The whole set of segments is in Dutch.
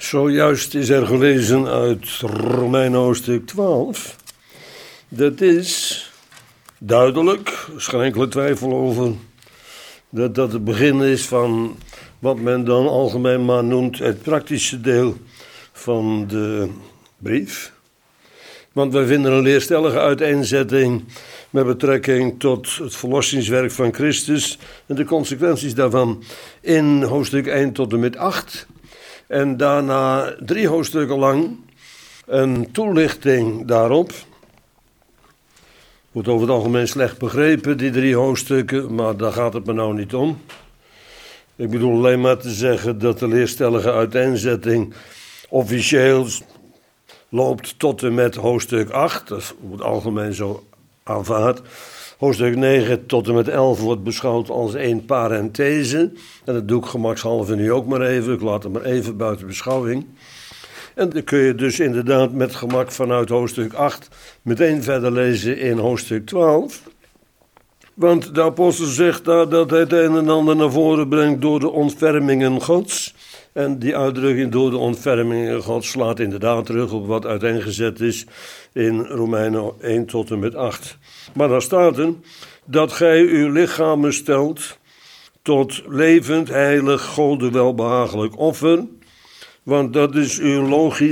Zojuist is er gelezen uit Romeinen hoofdstuk 12. Dat is duidelijk, er is geen enkele twijfel over, dat dat het begin is van wat men dan algemeen maar noemt het praktische deel van de brief. Want wij vinden een leerstellige uiteenzetting met betrekking tot het verlossingswerk van Christus en de consequenties daarvan in hoofdstuk 1 tot en met 8. En daarna 3 hoofdstukken lang een toelichting daarop. Wordt over het algemeen slecht begrepen, die 3 hoofdstukken, maar daar gaat het me nou niet om. Ik bedoel alleen maar te zeggen dat de leerstellige uiteenzetting officieel loopt tot en met hoofdstuk 8. Dat wordt algemeen zo aanvaard. Hoofdstuk 9 tot en met 11 wordt beschouwd als één parenthese. En dat doe ik gemakshalve nu ook maar even. Ik laat het maar even buiten beschouwing. En dan kun je dus inderdaad met gemak vanuit hoofdstuk 8 meteen verder lezen in hoofdstuk 12. Want de apostel zegt daar dat hij het een en ander naar voren brengt door de ontfermingen Gods. En die uitdrukking door de ontfermingen Gods slaat inderdaad terug op wat uiteengezet is in Romeinen 1 tot en met 8. Maar daar staat er dat gij uw lichamen stelt tot levend, heilig, Gode welbehagelijk offer. Want dat is uw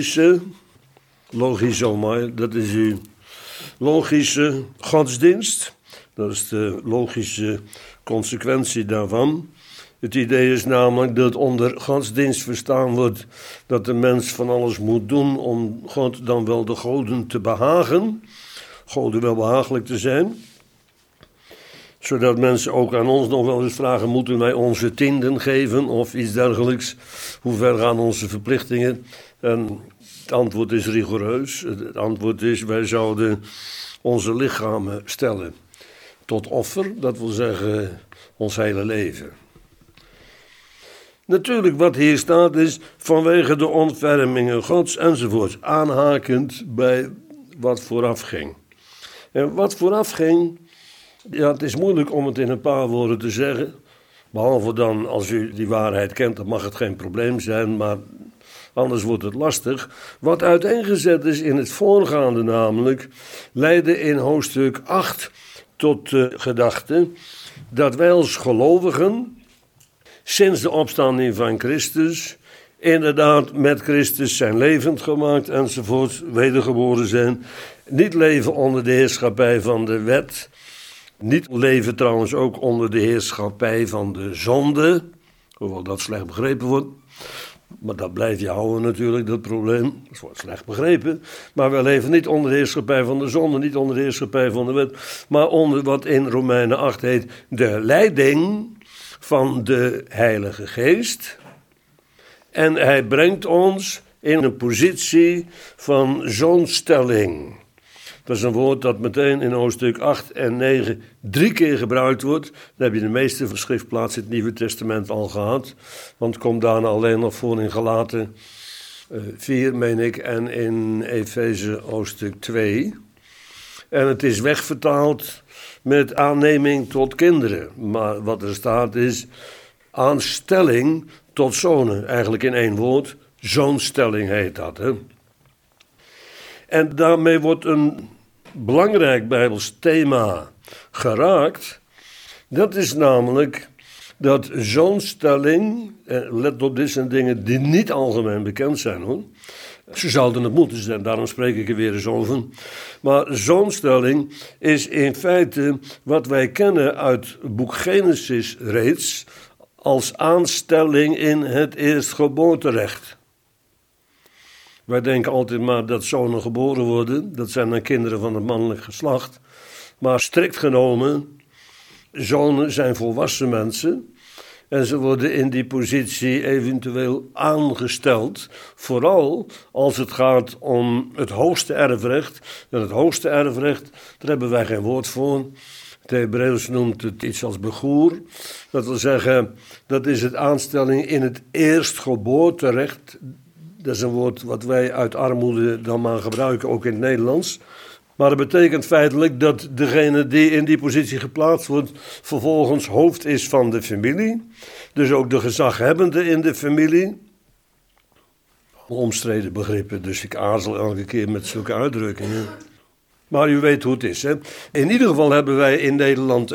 logische godsdienst. Dat is de logische consequentie daarvan. Het idee is namelijk dat onder godsdienst verstaan wordt dat de mens van alles moet doen om God dan wel de goden te behagen. Goden wel behagelijk te zijn. Zodat mensen ook aan ons nog wel eens vragen, moeten wij onze tienden geven of iets dergelijks? Hoe ver gaan onze verplichtingen? En het antwoord is rigoureus. Het antwoord is, wij zouden onze lichamen stellen tot offer. Dat wil zeggen, ons hele leven. Natuurlijk wat hier staat is vanwege de ontfermingen Gods enzovoort. Aanhakend bij wat vooraf ging. En wat vooraf ging, ja, het is moeilijk om het in een paar woorden te zeggen. Behalve dan, als u die waarheid kent, dan mag het geen probleem zijn, maar anders wordt het lastig. Wat uiteengezet is in het voorgaande namelijk, leidde in hoofdstuk 8 tot de gedachte dat wij als gelovigen sinds de opstanding van Christus inderdaad met Christus zijn levend gemaakt enzovoort, wedergeboren zijn. Niet leven onder de heerschappij van de wet. Niet leven trouwens ook onder de heerschappij van de zonde. Hoewel dat slecht begrepen wordt. Maar dat blijf je houden natuurlijk, dat probleem. Dat wordt slecht begrepen. Maar we leven niet onder de heerschappij van de zonde, niet onder de heerschappij van de wet. Maar onder wat in Romeinen 8 heet de leiding van de Heilige Geest. En hij brengt ons in een positie van zoonstelling. Dat is een woord dat meteen in hoofdstuk 8 en 9 3 keer gebruikt wordt. Dan heb je de meeste schriftplaatsen in het Nieuwe Testament al gehad. Want het komt daarna alleen nog voor in Galaten 4, meen ik, en in Efeze hoofdstuk 2. En het is wegvertaald met aanneming tot kinderen. Maar wat er staat is aanstelling tot zonen. Eigenlijk in 1 woord, zoonstelling heet dat. Hè? En daarmee wordt een belangrijk Bijbels thema geraakt. Dat is namelijk dat zoonstelling, let op, dit zijn dingen die niet algemeen bekend zijn hoor. Ze zouden het moeten zijn, daarom spreek ik er weer eens over. Maar zoonstelling is in feite wat wij kennen uit het boek Genesis reeds als aanstelling in het eerstgeboorterecht. Wij denken altijd maar dat zonen geboren worden, dat zijn dan kinderen van het mannelijk geslacht. Maar strikt genomen, zonen zijn volwassen mensen. En ze worden in die positie eventueel aangesteld. Vooral als het gaat om het hoogste erfrecht. En het hoogste erfrecht, daar hebben wij geen woord voor. Het Hebreeuws noemt het iets als begoer. Dat wil zeggen, dat is het aanstelling in het eerstgeboorterecht. Dat is een woord wat wij uit armoede dan maar gebruiken, ook in het Nederlands. Maar dat betekent feitelijk dat degene die in die positie geplaatst wordt, vervolgens hoofd is van de familie. Dus ook de gezaghebbende in de familie. omstreden begrippen, dus ik aarzel elke keer met zulke uitdrukkingen. Maar u weet hoe het is, hè. In ieder geval hebben wij in Nederland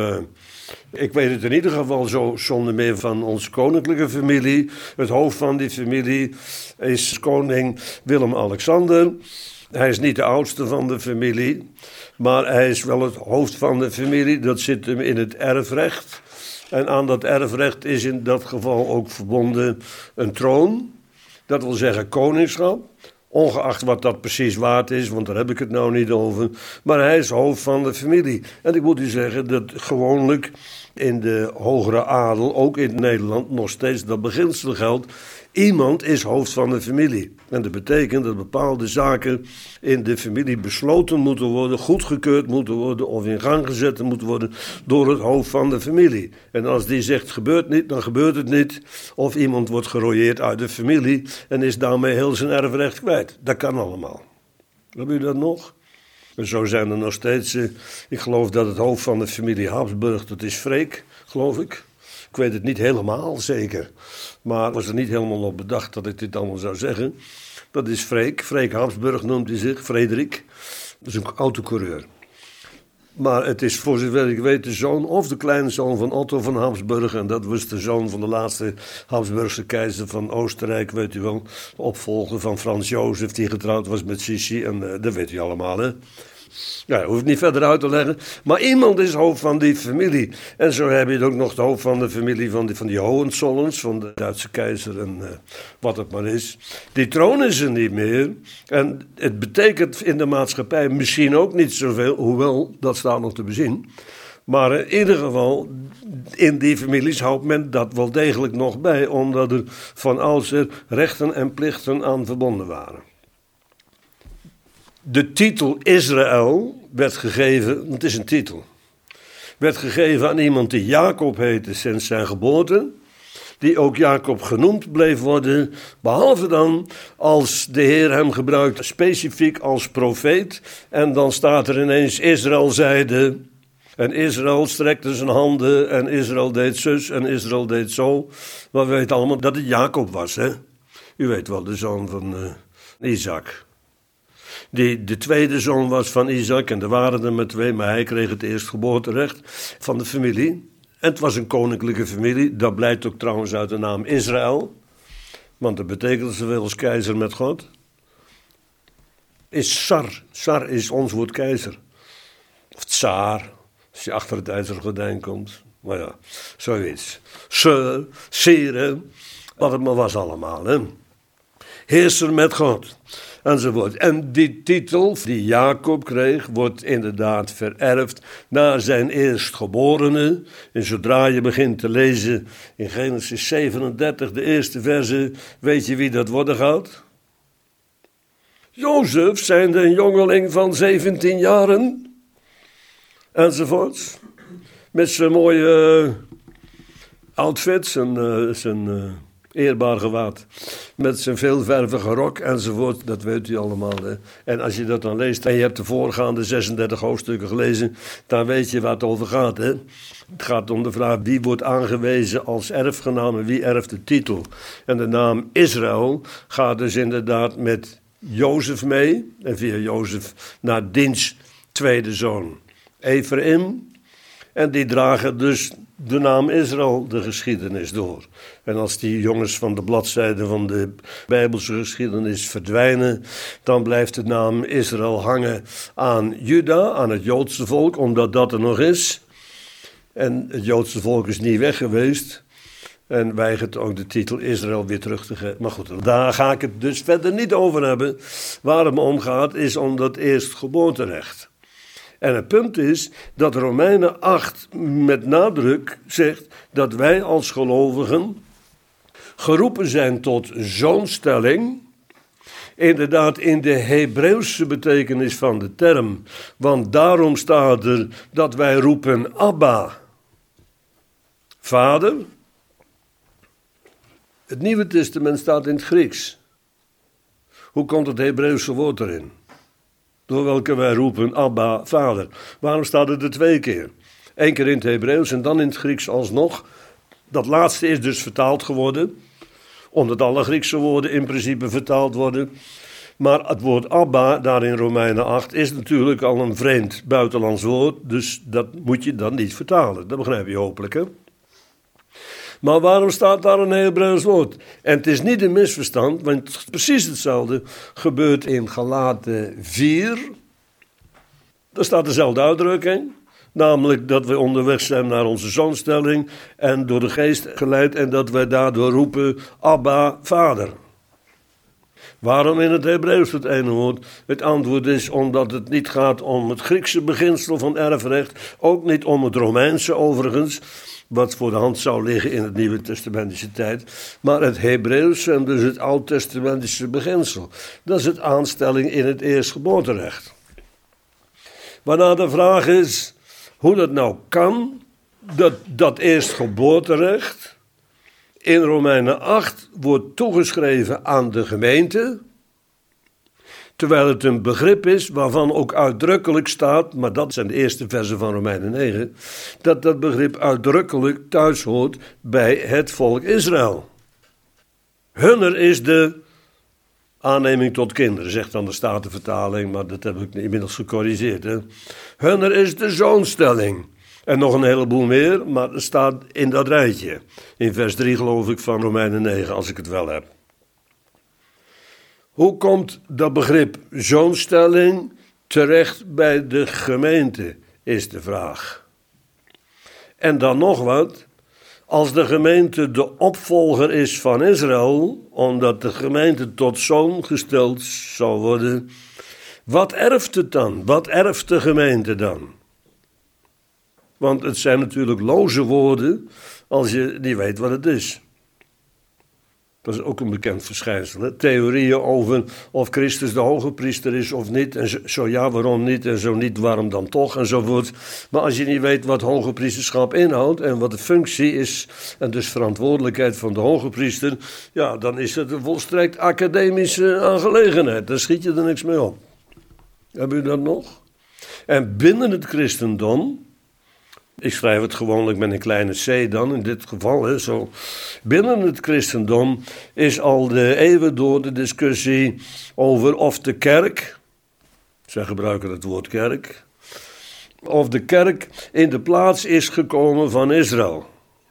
ik weet het in ieder geval zo zonder meer van onze koninklijke familie. Het hoofd van die familie is koning Willem-Alexander. Hij is niet de oudste van de familie, maar hij is wel het hoofd van de familie. Dat zit hem in het erfrecht. En aan dat erfrecht is in dat geval ook verbonden een troon. Dat wil zeggen koningschap. Ongeacht wat dat precies waard is, want daar heb ik het nou niet over. Maar hij is hoofd van de familie. En ik moet u zeggen dat gewoonlijk in de hogere adel, ook in Nederland, nog steeds dat beginsel geldt. Iemand is hoofd van de familie. En dat betekent dat bepaalde zaken in de familie besloten moeten worden, goedgekeurd moeten worden of in gang gezet moeten worden door het hoofd van de familie. En als die zegt gebeurt niet, dan gebeurt het niet. Of iemand wordt gerooieerd uit de familie en is daarmee heel zijn erfrecht kwijt. Dat kan allemaal. Hebben u dat nog? En zo zijn er nog steeds, ik geloof dat het hoofd van de familie Habsburg, dat is Freek, geloof ik. Ik weet het niet helemaal zeker, maar ik was er niet helemaal op bedacht dat ik dit allemaal zou zeggen. Dat is Freek. Freek Habsburg noemt hij zich, Frederik. Dat is een autocoureur. Maar het is voor zover ik weet de zoon of de kleinzoon van Otto van Habsburg. En dat was de zoon van de laatste Habsburgse keizer van Oostenrijk, weet u wel. De opvolger van Frans Jozef die getrouwd was met Sissi. En dat weet u allemaal, hè. Ja, dat hoef ik niet verder uit te leggen. Maar iemand is hoofd van die familie. En zo heb je ook nog het hoofd van de familie van die Hohenzollerns, van de Duitse keizer en wat het maar is. Die troon is er niet meer. En het betekent in de maatschappij misschien ook niet zoveel, hoewel dat staat nog te bezien. Maar in ieder geval, in die families houdt men dat wel degelijk nog bij, omdat er van oudsher rechten en plichten aan verbonden waren. De titel Israël werd gegeven, het is een titel, werd gegeven aan iemand die Jacob heette sinds zijn geboorte, die ook Jacob genoemd bleef worden, behalve dan als de Heer hem gebruikt specifiek als profeet. En dan staat er ineens Israël zeide, en Israël strekte zijn handen, en Israël deed zus, en Israël deed zo. Maar we weten allemaal dat het Jacob was, hè. U weet wel, de zoon van Isaac. Die de tweede zoon was van Isaac, en er waren er maar twee, maar hij kreeg het eerstgeboorterecht van de familie. En het was een koninklijke familie, dat blijkt ook trouwens uit de naam Israël, want dat betekent zoveel als keizer met God. Is Sar, Sar is ons woord keizer. Of tsaar, als je achter het ijzeren gordijn komt. Maar ja, zoiets. Sir, Sire, wat het maar was allemaal, hè. Heerser met God. Enzovoort. En die titel die Jacob kreeg, wordt inderdaad vererfd naar zijn eerstgeborene. En zodra je begint te lezen in Genesis 37, de eerste verse, weet je wie dat worden gaat? Jozef, zijnde een jongeling van 17 jaren. Enzovoort. Met zijn mooie outfit, zijn eerbaar gewaad. Met zijn veelvervige rok enzovoort, dat weet u allemaal. Hè. En als je dat dan leest en je hebt de voorgaande 36 hoofdstukken gelezen, dan weet je waar het over gaat. Hè. Het gaat om de vraag wie wordt aangewezen als erfgenaam en wie erft de titel. En de naam Israël gaat dus inderdaad met Jozef mee. En via Jozef naar diens tweede zoon Ephraim. En die dragen dus de naam Israël de geschiedenis door. En als die jongens van de bladzijden van de Bijbelse geschiedenis verdwijnen, dan blijft de naam Israël hangen aan Juda, aan het Joodse volk, omdat dat er nog is. En het Joodse volk is niet weg geweest en weigert ook de titel Israël weer terug te geven. Maar goed, daar ga ik het dus verder niet over hebben. Waar het me om gaat is om dat eerstgeboorterecht. En het punt is dat Romeinen 8 met nadruk zegt dat wij als gelovigen geroepen zijn tot zoonstelling. Inderdaad in de Hebreeuwse betekenis van de term. Want daarom staat er dat wij roepen Abba, Vader. Het Nieuwe Testament staat in het Grieks. Hoe komt het Hebreeuwse woord erin? Door welke wij roepen Abba, Vader. Waarom staat het er 2 keer? 1 keer in het Hebreeuws en dan in het Grieks alsnog. Dat laatste is dus vertaald geworden. omdat alle Griekse woorden in principe vertaald worden. Maar het woord Abba, daar in Romeinen 8, is natuurlijk al een vreemd buitenlands woord. Dus dat moet je dan niet vertalen. Dat begrijp je hopelijk, hè? Maar waarom staat daar een Hebreeuws woord? En het is niet een misverstand, want precies hetzelfde gebeurt in Galaten 4. Daar staat dezelfde uitdrukking. Namelijk dat we onderweg zijn naar onze zoonstelling en door de geest geleid en dat wij daardoor roepen, Abba, Vader. Waarom in het Hebreeuws het ene woord? Het antwoord is omdat het niet gaat om het Griekse beginsel van erfrecht, ook niet om het Romeinse overigens, wat voor de hand zou liggen in het Nieuwe Testamentische tijd, maar het Hebreeuws en dus het Oud-testamentische beginsel. Dat is het aanstelling in het eerstgeboorterecht. Waarna de vraag is hoe dat nou kan, dat eerstgeboorterecht in Romeinen 8 wordt toegeschreven aan de gemeente, terwijl het een begrip is waarvan ook uitdrukkelijk staat, maar dat zijn de eerste versen van Romeinen 9, dat begrip uitdrukkelijk thuis hoort bij het volk Israël. Hunner is de aanneming tot kinderen, zegt dan de Statenvertaling, maar dat heb ik inmiddels gecorrigeerd. Hè? Hunner is de zoonstelling. En nog een heleboel meer, maar het staat in dat rijtje. In vers 3 geloof ik van Romeinen 9, als ik het wel heb. Hoe komt dat begrip zoonstelling terecht bij de gemeente, is de vraag. En dan nog wat. Als de gemeente de opvolger is van Israël, omdat de gemeente tot zoon gesteld zou worden, wat erft het dan? Wat erft de gemeente dan? Want het zijn natuurlijk loze woorden als je niet weet wat het is. Dat is ook een bekend verschijnsel. Hè? Theorieën over of Christus de hoge priester is of niet. En zo ja, waarom niet? En zo niet, waarom dan toch? Enzovoort. Maar als je niet weet wat hoge priesterschap inhoudt en wat de functie is en dus verantwoordelijkheid van de hoge priester, ja, dan is het een volstrekt academische aangelegenheid. Daar schiet je er niks mee op. Hebben u dat nog? En binnen het christendom, ik schrijf het gewoonlijk met een kleine c dan, in dit geval. Hè, zo. Binnen het christendom is al de eeuwen door de discussie over of de kerk, zij gebruiken het woord kerk, of de kerk in de plaats is gekomen van Israël.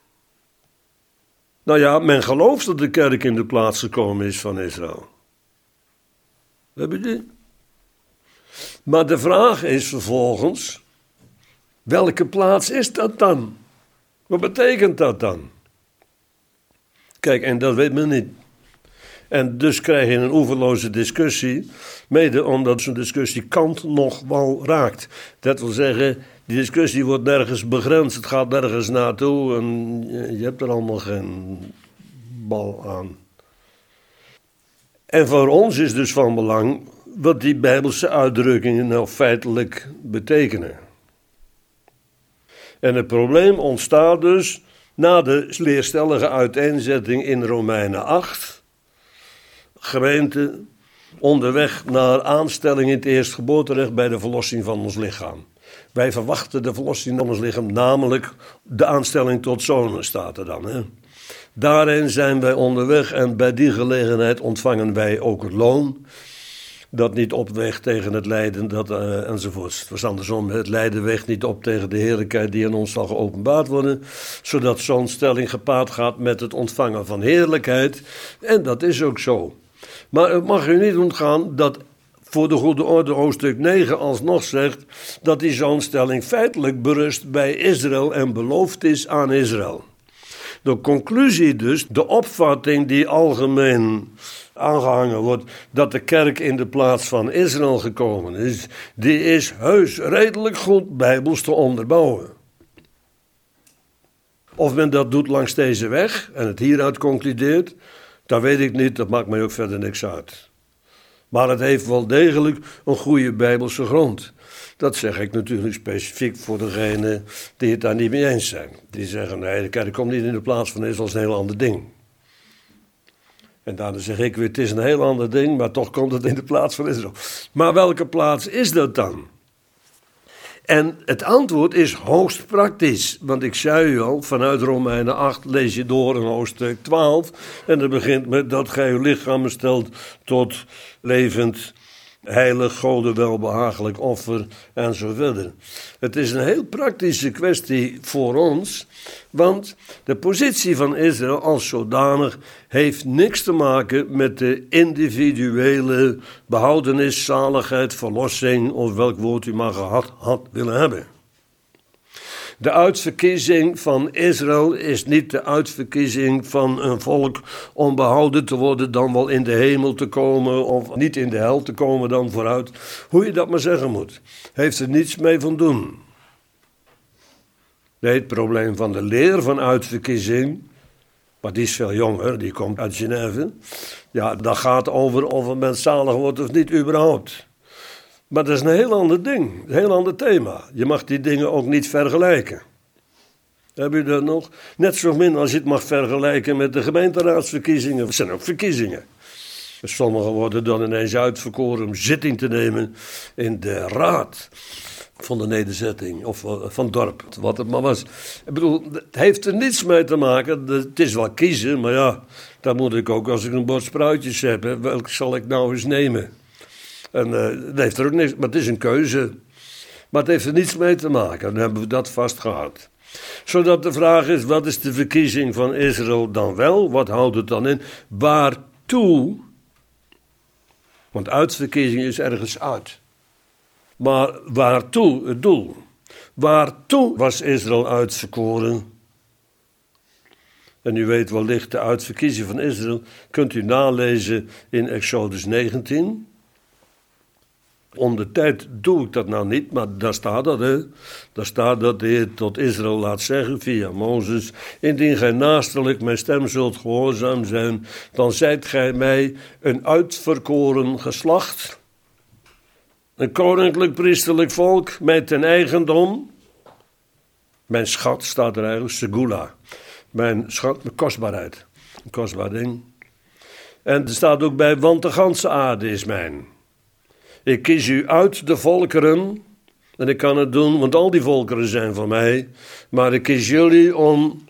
Nou ja, men gelooft dat de kerk in de plaats gekomen is van Israël. Heb je die? Maar de vraag is vervolgens, welke plaats is dat dan? Wat betekent dat dan? Kijk, en dat weet men niet. En dus krijg je een oeverloze discussie, mede omdat zo'n discussie Kant nog wel raakt. Dat wil zeggen, die discussie wordt nergens begrensd, het gaat nergens naartoe en je hebt er allemaal geen bal aan. En voor ons is dus van belang wat die Bijbelse uitdrukkingen nou feitelijk betekenen. En het probleem ontstaat dus na de leerstellige uiteenzetting in Romeinen 8. Gemeente onderweg naar aanstelling in het eerstgeboorterecht bij de verlossing van ons lichaam. Wij verwachten de verlossing van ons lichaam, namelijk de aanstelling tot zonen, staat er dan. Hè? Daarin zijn wij onderweg en bij die gelegenheid ontvangen wij ook het loon. Dat niet opweegt tegen het lijden, enzovoorts. Het was andersom, het lijden weegt niet op tegen de heerlijkheid die aan ons zal geopenbaard worden, zodat zo'n stelling gepaard gaat met het ontvangen van heerlijkheid. En dat is ook zo. Maar het mag u niet ontgaan dat voor de goede orde hoofdstuk 9 alsnog zegt dat die zo'n stelling feitelijk berust bij Israël en beloofd is aan Israël. De conclusie dus, de opvatting die algemeen aangehangen wordt, dat de kerk in de plaats van Israël gekomen is, die is heus redelijk goed bijbels te onderbouwen. Of men dat doet langs deze weg en het hieruit concludeert, dat weet ik niet, dat maakt mij ook verder niks uit. Maar het heeft wel degelijk een goede bijbelse grond. Dat zeg ik natuurlijk specifiek voor degenen die het daar niet mee eens zijn. Die zeggen, nee, de kerk komt niet in de plaats van Israël, dat is een heel ander ding. En daarna zeg ik weer, het is een heel ander ding, maar toch komt het in de plaats van Israël. Maar welke plaats is dat dan? En het antwoord is hoogst praktisch. Want ik zei u al, vanuit Romeinen 8 lees je door in hoofdstuk 12. En dat begint met dat gij uw lichamen stelt tot levend, heilig, Gode welbehagelijk offer en zo verder. Het is een heel praktische kwestie voor ons. Want de positie van Israël als zodanig heeft niks te maken met de individuele behoudenis, zaligheid, verlossing of welk woord u maar gehad had willen hebben. De uitverkiezing van Israël is niet de uitverkiezing van een volk om behouden te worden, dan wel in de hemel te komen of niet in de hel te komen dan vooruit. Hoe je dat maar zeggen moet. Heeft er niets mee van doen. Nee, het probleem van de leer van uitverkiezing, maar die is veel jonger, die komt uit Genève. Ja, dat gaat over of een mens zalig wordt of niet überhaupt. Maar dat is een heel ander ding, een heel ander thema. Je mag die dingen ook niet vergelijken. Heb je dat nog? Net zo min als je het mag vergelijken met de gemeenteraadsverkiezingen. Het zijn ook verkiezingen. Sommigen worden dan ineens uitverkoren om zitting te nemen in de raad van de nederzetting of van het dorp, wat het maar was. Ik bedoel, het heeft er niets mee te maken. Het is wel kiezen, maar ja, dan moet ik ook als ik een bord spruitjes heb, welke zal ik nou eens nemen? En dat heeft er ook niks, maar het is een keuze. Maar het heeft er niets mee te maken, dan hebben we dat vastgehouden. Zodat de vraag is, wat is de verkiezing van Israël dan wel? Wat houdt het dan in? Waartoe? Want uitverkiezing is ergens uit. Maar waartoe het doel? Waartoe was Israël uitverkoren? En u weet wellicht de uitverkiezing van Israël. Kunt u nalezen in Exodus 19. Om de tijd doe ik dat nou niet, maar daar staat dat, hè. Daar staat dat de Heer tot Israël laat zeggen via Mozes: indien gij naasterlijk mijn stem zult gehoorzaam zijn, dan zijt gij mij een uitverkoren geslacht, een koninklijk priesterlijk volk, mij ten eigendom. Mijn schat staat er eigenlijk, segula. Mijn schat, mijn kostbaarheid. Een kostbaar ding. En er staat ook bij, want de ganse aarde is mijn. Ik kies u uit de volkeren, en ik kan het doen, want al die volkeren zijn van mij. Maar ik kies jullie om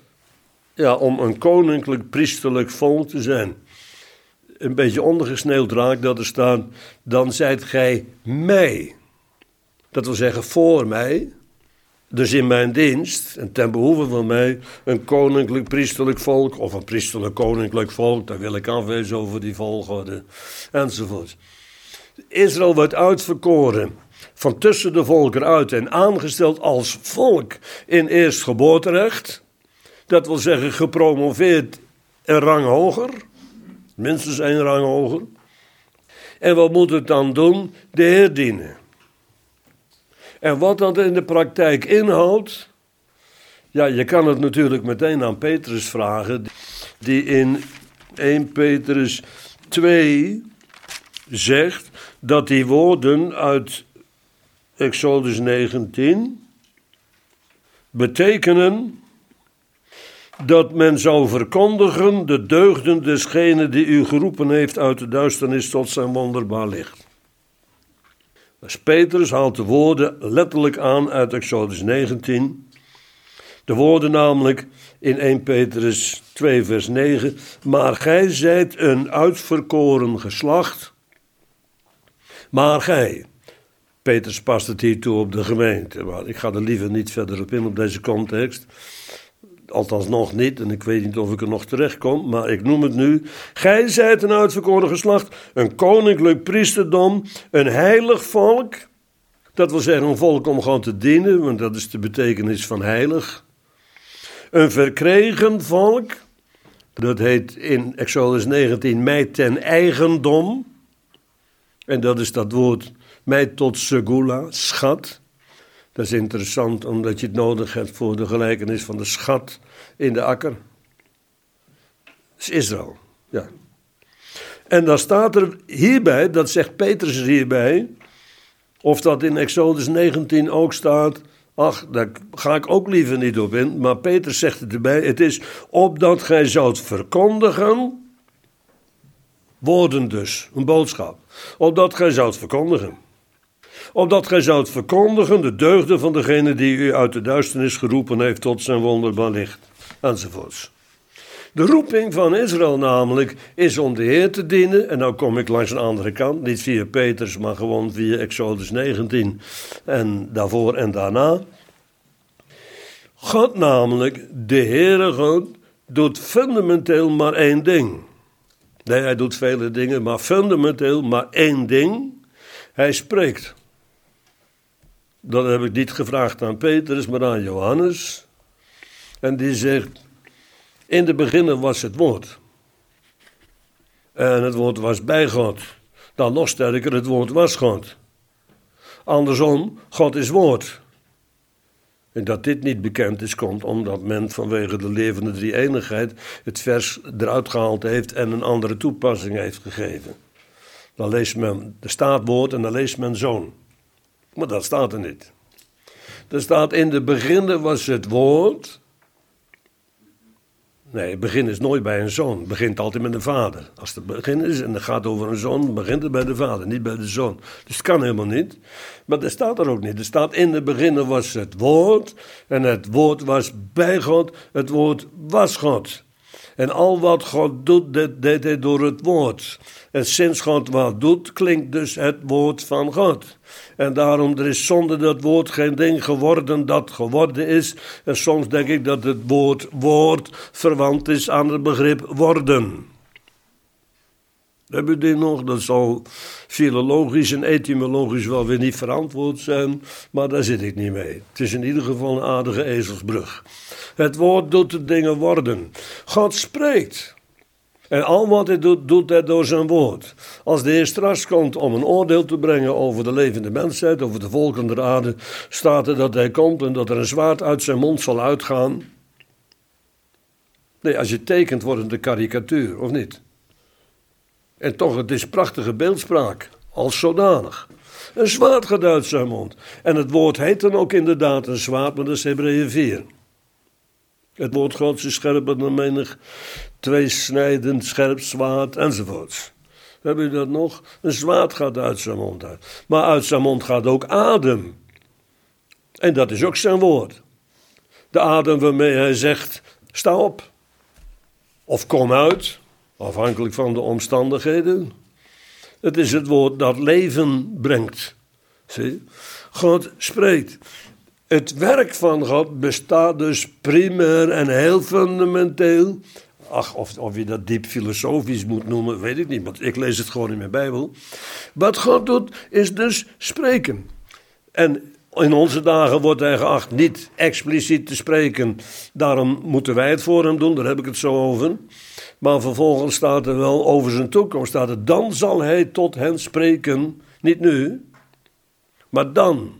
een koninklijk priesterlijk volk te zijn. Een beetje ondergesneeuwd raakt dat er staat, dan zijt gij mij. Dat wil zeggen voor mij, dus in mijn dienst en ten behoeve van mij, een koninklijk priesterlijk volk of een priesterlijk koninklijk volk, daar wil ik afwezen over die volgorde enzovoort. Israël wordt uitverkoren van tussen de volkeren uit en aangesteld als volk in eerstgeboorterecht. Dat wil zeggen gepromoveerd een rang hoger, minstens 1 rang hoger. En wat moet het dan doen? De Heer dienen. En wat dat in de praktijk inhoudt, ja, je kan het natuurlijk meteen aan Petrus vragen, die in 1 Petrus 2 zegt dat die woorden uit Exodus 19 betekenen dat men zou verkondigen de deugden desgene die u geroepen heeft uit de duisternis tot zijn wonderbaar licht. Dus Petrus haalt de woorden letterlijk aan uit Exodus 19. De woorden namelijk in 1 Petrus 2 vers 9. Maar gij zijt een uitverkoren geslacht. Maar gij. Petrus past het hier toe op de gemeente. Maar ik ga er liever niet verder op in op deze context. Althans nog niet, en ik weet niet of ik er nog terecht kom, maar ik noem het nu. Gij zijt een uitverkoren geslacht, een koninklijk priesterdom, een heilig volk. Dat wil zeggen een volk om gewoon te dienen, want dat is de betekenis van heilig. Een verkregen volk, dat heet in Exodus 19 mij ten eigendom. En dat is dat woord mij tot segula, schat. Dat is interessant, omdat je het nodig hebt voor de gelijkenis van de schat in de akker. Dat is Israël, ja. En dan staat er hierbij, dat zegt Petrus hierbij, of dat in Exodus 19 ook staat, ach, daar ga ik ook liever niet op in, maar Petrus zegt het erbij, het is opdat gij zoudt verkondigen, woorden dus, een boodschap, opdat gij zoudt verkondigen. opdat gij zoudt verkondigen de deugden van degene die u uit de duisternis geroepen heeft tot zijn wonderbaar licht, enzovoorts. De roeping van Israël namelijk is om de Heer te dienen. En nou kom ik langs een andere kant, niet via Petrus, maar gewoon via Exodus 19 en daarvoor en daarna. God namelijk, de Heere God, doet fundamenteel maar één ding. Nee, hij doet vele dingen, maar fundamenteel maar één ding. Hij spreekt. Dat heb ik niet gevraagd aan Petrus, maar aan Johannes. En die zegt, in de beginnen was het woord. En het woord was bij God. Dan nog sterker, het woord was God. Andersom, God is woord. En dat dit niet bekend is, komt omdat men vanwege de levende drie-eenigheid het vers eruit gehaald heeft en een andere toepassing heeft gegeven. Dan leest men, er staat woord en dan leest men zoon. Maar dat staat er niet. Er staat in de beginnen was het woord. Nee, het begin is nooit bij een zoon. Het begint altijd met een vader. Als het begin is en het gaat over een zoon, begint het bij de vader, niet bij de zoon. Dus het kan helemaal niet. Maar dat staat er ook niet. Er staat in de beginnen was het woord. En het woord was bij God. Het woord was God. En al wat God doet, dat deed hij door het woord. En sinds God wat doet, klinkt dus het woord van God. En daarom, er is zonder dat woord geen ding geworden dat geworden is. En soms denk ik dat het woord verwant is aan het begrip worden. Heb u die nog? Dat zal filologisch en etymologisch wel weer niet verantwoord zijn, maar daar zit ik niet mee. Het is in ieder geval een aardige ezelsbrug. Het woord doet de dingen worden. God spreekt. En al wat hij doet, doet hij door zijn woord. Als de Heer straks komt om een oordeel te brengen over de levende mensheid, over de volken der aarde, staat er dat hij komt en dat er een zwaard uit zijn mond zal uitgaan. Nee, als je tekent wordt het een karikatuur, of niet? En toch, het is prachtige beeldspraak, als zodanig. Een zwaard gaat uit zijn mond. En het woord heet dan ook inderdaad een zwaard, maar dat is Hebreeën 4. Het woord Gods is scherper dan menig tweesnijdend scherp zwaard enzovoorts. Heb je dat nog? Een zwaard gaat uit zijn mond uit. Maar uit zijn mond gaat ook adem. En dat is ook zijn woord. De adem waarmee hij zegt, sta op. Of kom uit, afhankelijk van de omstandigheden. Het is het woord dat leven brengt. Zie? God spreekt. Het werk van God bestaat dus primair en heel fundamenteel. Ach, of je dat diep filosofisch moet noemen, weet ik niet, want ik lees het gewoon in mijn Bijbel. Wat God doet, is dus spreken. En in onze dagen wordt hij geacht niet expliciet te spreken. Daarom moeten wij het voor hem doen, daar heb ik het zo over. Maar vervolgens staat er wel over zijn toekomst, staat er, dan zal hij tot hen spreken. Niet nu, maar dan.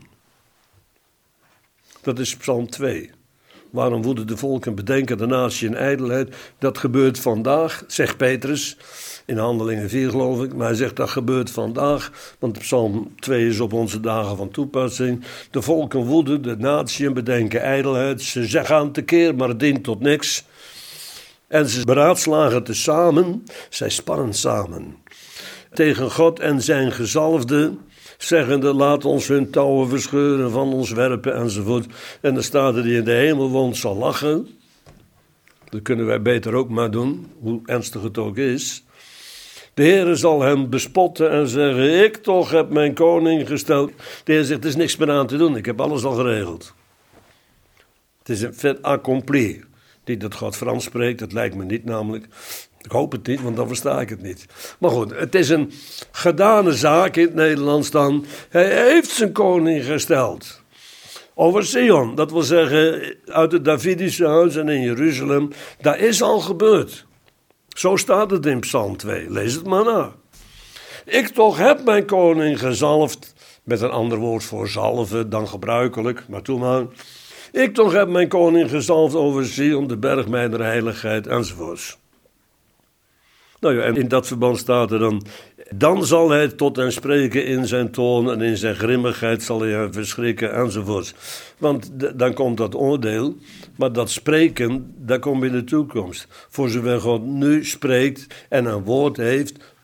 Dat is Psalm 2. Waarom woeden de volken bedenken de natie in ijdelheid? Dat gebeurt vandaag, zegt Petrus, in Handelingen 4 geloof ik. Maar hij zegt dat gebeurt vandaag, want Psalm 2 is op onze dagen van toepassing. De volken woeden, de natie bedenken ijdelheid. Ze gaan tekeer, maar het dient tot niks. En ze beraadslagen tezamen, zij spannen samen. Tegen God en zijn gezalfde, zeggende, laat ons hun touwen verscheuren, van ons werpen enzovoort. En dan staat er die in de hemel woont zal lachen. Dat kunnen wij beter ook maar doen, hoe ernstig het ook is. De Heere zal hem bespotten en zeggen, ik toch heb mijn koning gesteld. De Heer zegt, er is niks meer aan te doen, ik heb alles al geregeld. Het is een fait accompli. Niet dat God Frans spreekt, dat lijkt me niet namelijk. Ik hoop het niet, want dan versta ik het niet. Maar goed, het is een gedane zaak in het Nederlands dan. Hij heeft zijn koning gesteld. Over Sion, dat wil zeggen uit het Davidische huis en in Jeruzalem. Dat is al gebeurd. Zo staat het in Psalm 2. Lees het maar na. Ik toch heb mijn koning gezalfd. Met een ander woord voor zalven dan gebruikelijk. Maar toen maar. Ik toch heb mijn koning gezalfd over Sion, de berg mijner heiligheid enzovoorts. Nou ja, en in dat verband staat er dan zal hij tot hen spreken in zijn toorn en in zijn grimmigheid zal hij hen verschrikken enzovoorts. Want dan komt dat oordeel, maar dat spreken, dat komt in de toekomst. Voor zover God nu spreekt en een woord heeft,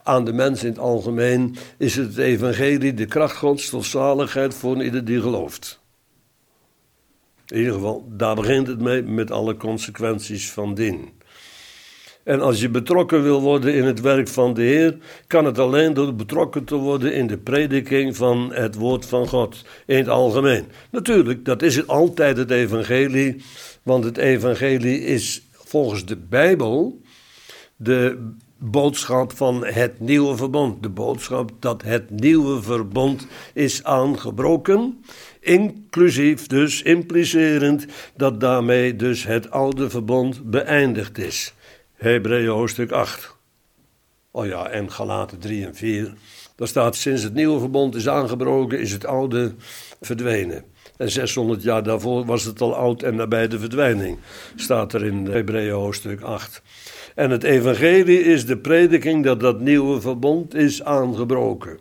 aan de mens in het algemeen is het evangelie de kracht Gods tot zaligheid voor ieder die gelooft. In ieder geval, daar begint het mee met alle consequenties van dien. En als je betrokken wil worden in het werk van de Heer, kan het alleen door betrokken te worden in de prediking van het woord van God in het algemeen. Natuurlijk, dat is het altijd het evangelie, want het evangelie is volgens de Bijbel de boodschap van het nieuwe verbond. De boodschap dat het nieuwe verbond is aangebroken, inclusief dus, implicerend dat daarmee dus het oude verbond beëindigd is. Hebreeën hoofdstuk 8. Oh ja, en Galaten 3 en 4. Daar staat, sinds het nieuwe verbond is aangebroken, is het oude verdwenen. En 600 jaar daarvoor was het al oud en nabij de verdwijning. Staat er in Hebreeën hoofdstuk 8. En het evangelie is de prediking dat dat nieuwe verbond is aangebroken.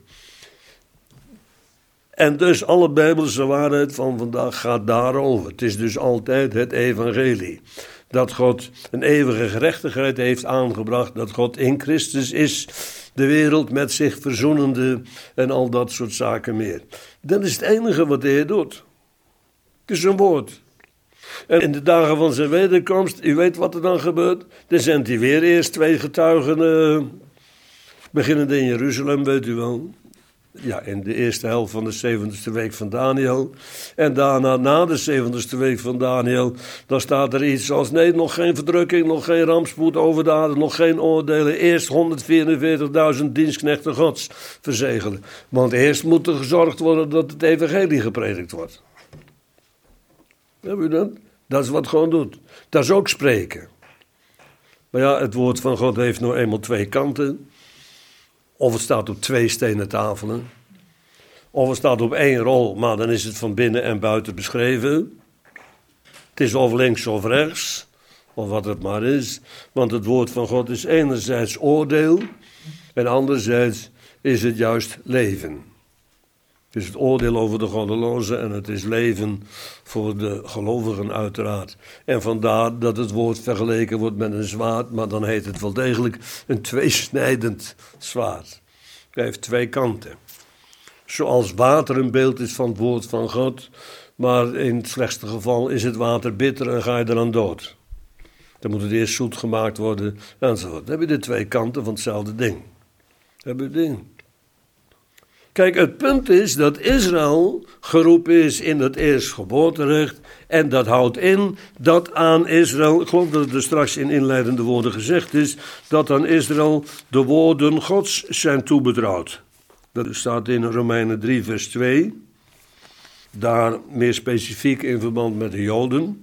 En dus alle Bijbelse waarheid van vandaag gaat daarover. Het is dus altijd het evangelie. Dat God een eeuwige gerechtigheid heeft aangebracht. Dat God in Christus is, de wereld met zich verzoenende en al dat soort zaken meer. Dat is het enige wat de Heer doet. Het is een woord. En in de dagen van zijn wederkomst, u weet wat er dan gebeurt. Dan zendt hij weer eerst 2 getuigen, beginnend in Jeruzalem, weet u wel. Ja, in de eerste helft van de 70ste week van Daniel. En daarna, na de 70ste week van Daniel, dan staat er iets als, nee, nog geen verdrukking, nog geen rampspoed, overdaden, nog geen oordelen. Eerst 144.000 dienstknechten Gods verzegelen. Want eerst moet er gezorgd worden dat het evangelie gepredikt wordt. Heb u dat? Dat is wat God doet. Dat is ook spreken. Maar ja, het woord van God heeft nou eenmaal 2 kanten. Of het staat op 2 stenen tafelen. Of het staat op 1 rol, maar dan is het van binnen en buiten beschreven. Het is of links of rechts, of wat het maar is. Want het woord van God is enerzijds oordeel en anderzijds is het juist leven. Het is het oordeel over de goddelozen en het is leven voor de gelovigen uiteraard. En vandaar dat het woord vergeleken wordt met een zwaard, maar dan heet het wel degelijk een tweesnijdend zwaard. Het heeft 2 kanten. Zoals water een beeld is van het woord van God, maar in het slechtste geval is het water bitter en ga je eraan dood. Dan moet het eerst zoet gemaakt worden enzovoort. Dan heb je de 2 kanten van hetzelfde ding. Heb je het ding. Kijk, het punt is dat Israël geroepen is in het eerstgeboorterecht. En dat houdt in dat aan Israël, ik geloof dat het er straks in inleidende woorden gezegd is, dat aan Israël de woorden Gods zijn toebetrouwd. Dat staat in Romeinen 3 vers 2. Daar meer specifiek in verband met de Joden.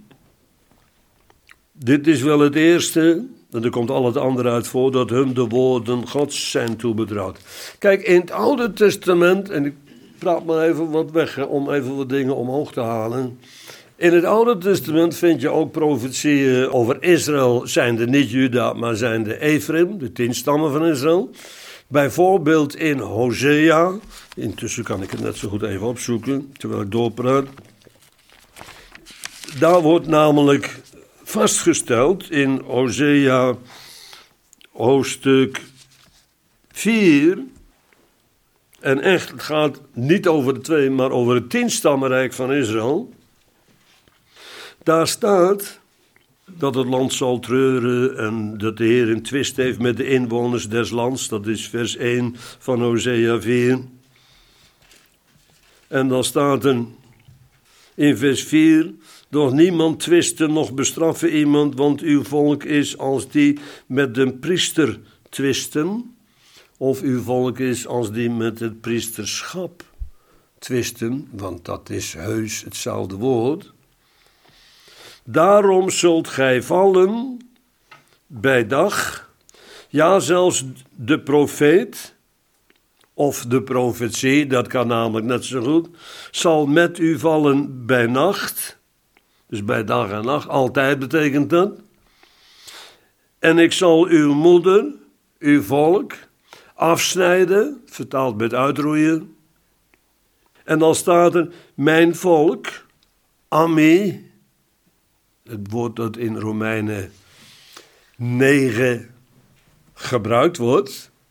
Dit is wel het eerste, en er komt al het andere uit voor, dat hun de woorden Gods zijn toebetrouwd. Kijk, in het Oude Testament, en ik praat maar even wat weg om even wat dingen omhoog te halen. In het Oude Testament vind je ook profetieën over Israël, zijnde niet Juda, maar zijnde Ephraim, de 10 stammen van Israël. Bijvoorbeeld in Hosea, intussen kan ik het net zo goed even opzoeken, terwijl ik doorpraat. Daar wordt namelijk vastgesteld in Hosea hoofdstuk 4. En echt, het gaat niet over de 2, maar over het 10-stammenrijk van Israël. Daar staat dat het land zal treuren en dat de Heer een twist heeft met de inwoners des lands. Dat is vers 1 van Hosea 4. En dan staat er in vers 4... Doch niemand twisten, noch bestraffen iemand, want uw volk is als die met de priester twisten. Of uw volk is als die met het priesterschap twisten, want dat is heus hetzelfde woord. Daarom zult gij vallen bij dag, ja zelfs de profeet, of de profetie, dat kan namelijk net zo goed, zal met u vallen bij nacht. Dus bij dag en nacht, altijd betekent dat. En ik zal uw moeder, uw volk, afsnijden, vertaald met uitroeien. En dan staat er, mijn volk, Ami, het woord dat in Romeinen 9 gebruikt wordt.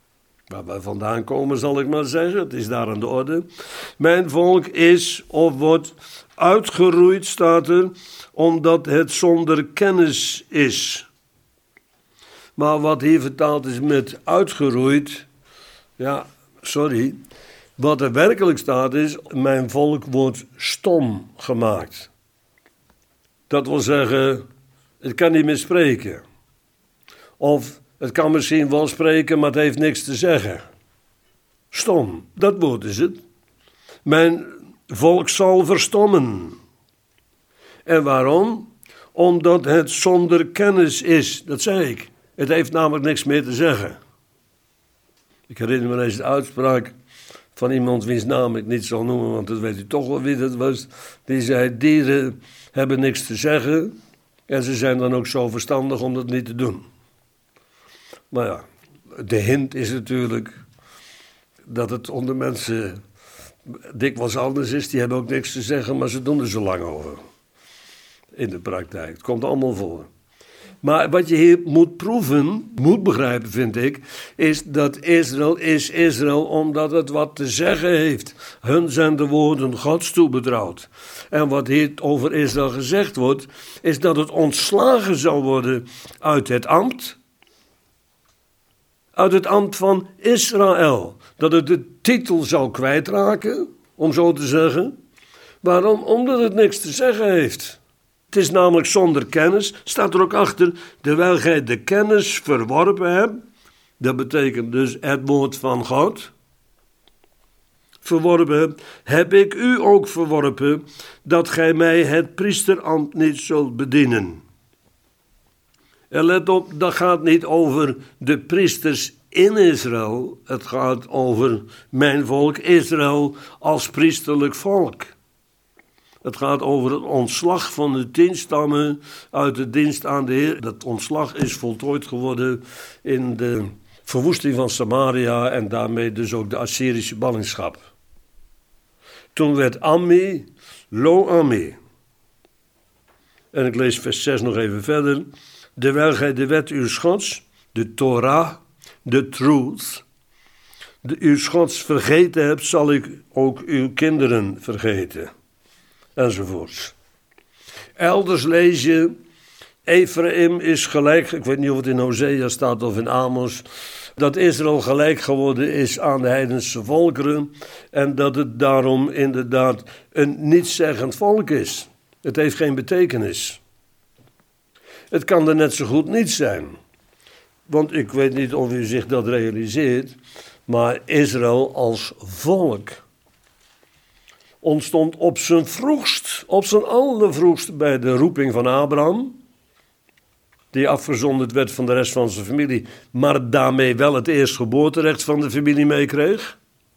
waar wij vandaan komen, zal ik maar zeggen. Het is daar aan de orde. Mijn volk is of wordt uitgeroeid, staat er, omdat het zonder kennis is. Maar wat hier vertaald is met uitgeroeid, ja, sorry. Wat er werkelijk staat is, mijn volk wordt stom gemaakt. Dat wil zeggen, het kan niet meer spreken. Of het kan misschien wel spreken, maar het heeft niks te zeggen. Stom, dat woord is het. Mijn volk zal verstommen. En waarom? Omdat het zonder kennis is, dat zei ik. Het heeft namelijk niks meer te zeggen. Ik herinner me eens de uitspraak van iemand wiens naam ik niet zal noemen, want dat weet u toch wel wie dat was. Die zei, dieren hebben niks te zeggen en ze zijn dan ook zo verstandig om dat niet te doen. Maar ja, de hint is natuurlijk dat het onder mensen dikwijls anders is. Die hebben ook niks te zeggen, maar ze doen er zo lang over. In de praktijk. Het komt allemaal voor. Maar wat je hier moet proeven, moet begrijpen vind ik, is dat Israël is Israël omdat het wat te zeggen heeft. Hun zijn de woorden Gods toebetrouwd. En wat hier over Israël gezegd wordt, is dat het ontslagen zal worden uit het ambt. Uit het ambt van Israël. Dat het de titel zou kwijtraken, om zo te zeggen. Waarom? Omdat het niks te zeggen heeft. Het is namelijk zonder kennis, staat er ook achter, terwijl gij de kennis verworpen hebt. Dat betekent dus het woord van God. Verworpen hebt, heb ik u ook verworpen, dat gij mij het priesterambt niet zult bedienen. En let op, dat gaat niet over de priesters in Israël. Het gaat over mijn volk Israël als priesterlijk volk. Het gaat over het ontslag van de 10 stammen uit de dienst aan de Heer. Dat ontslag is voltooid geworden in de verwoesting van Samaria en daarmee dus ook de Assyrische ballingschap. Toen werd Ammi, Lo Ammi. En ik lees vers 6 nog even verder. Terwijl gij de wet uws Gods, de Torah, de truth, uw Gods vergeten hebt, zal ik ook uw kinderen vergeten. Enzovoorts. Elders lees je, Ephraim is gelijk, ik weet niet of het in Hosea staat of in Amos, dat Israël gelijk geworden is aan de heidense volkeren en dat het daarom inderdaad een nietszeggend volk is. Het heeft geen betekenis. Het kan er net zo goed niet zijn. Want ik weet niet of u zich dat realiseert, maar Israël als volk ontstond op zijn vroegst, op zijn allervroegst bij de roeping van Abraham, die afgezonderd werd van de rest van zijn familie, maar daarmee wel het eerstgeboorterecht van de familie meekreeg.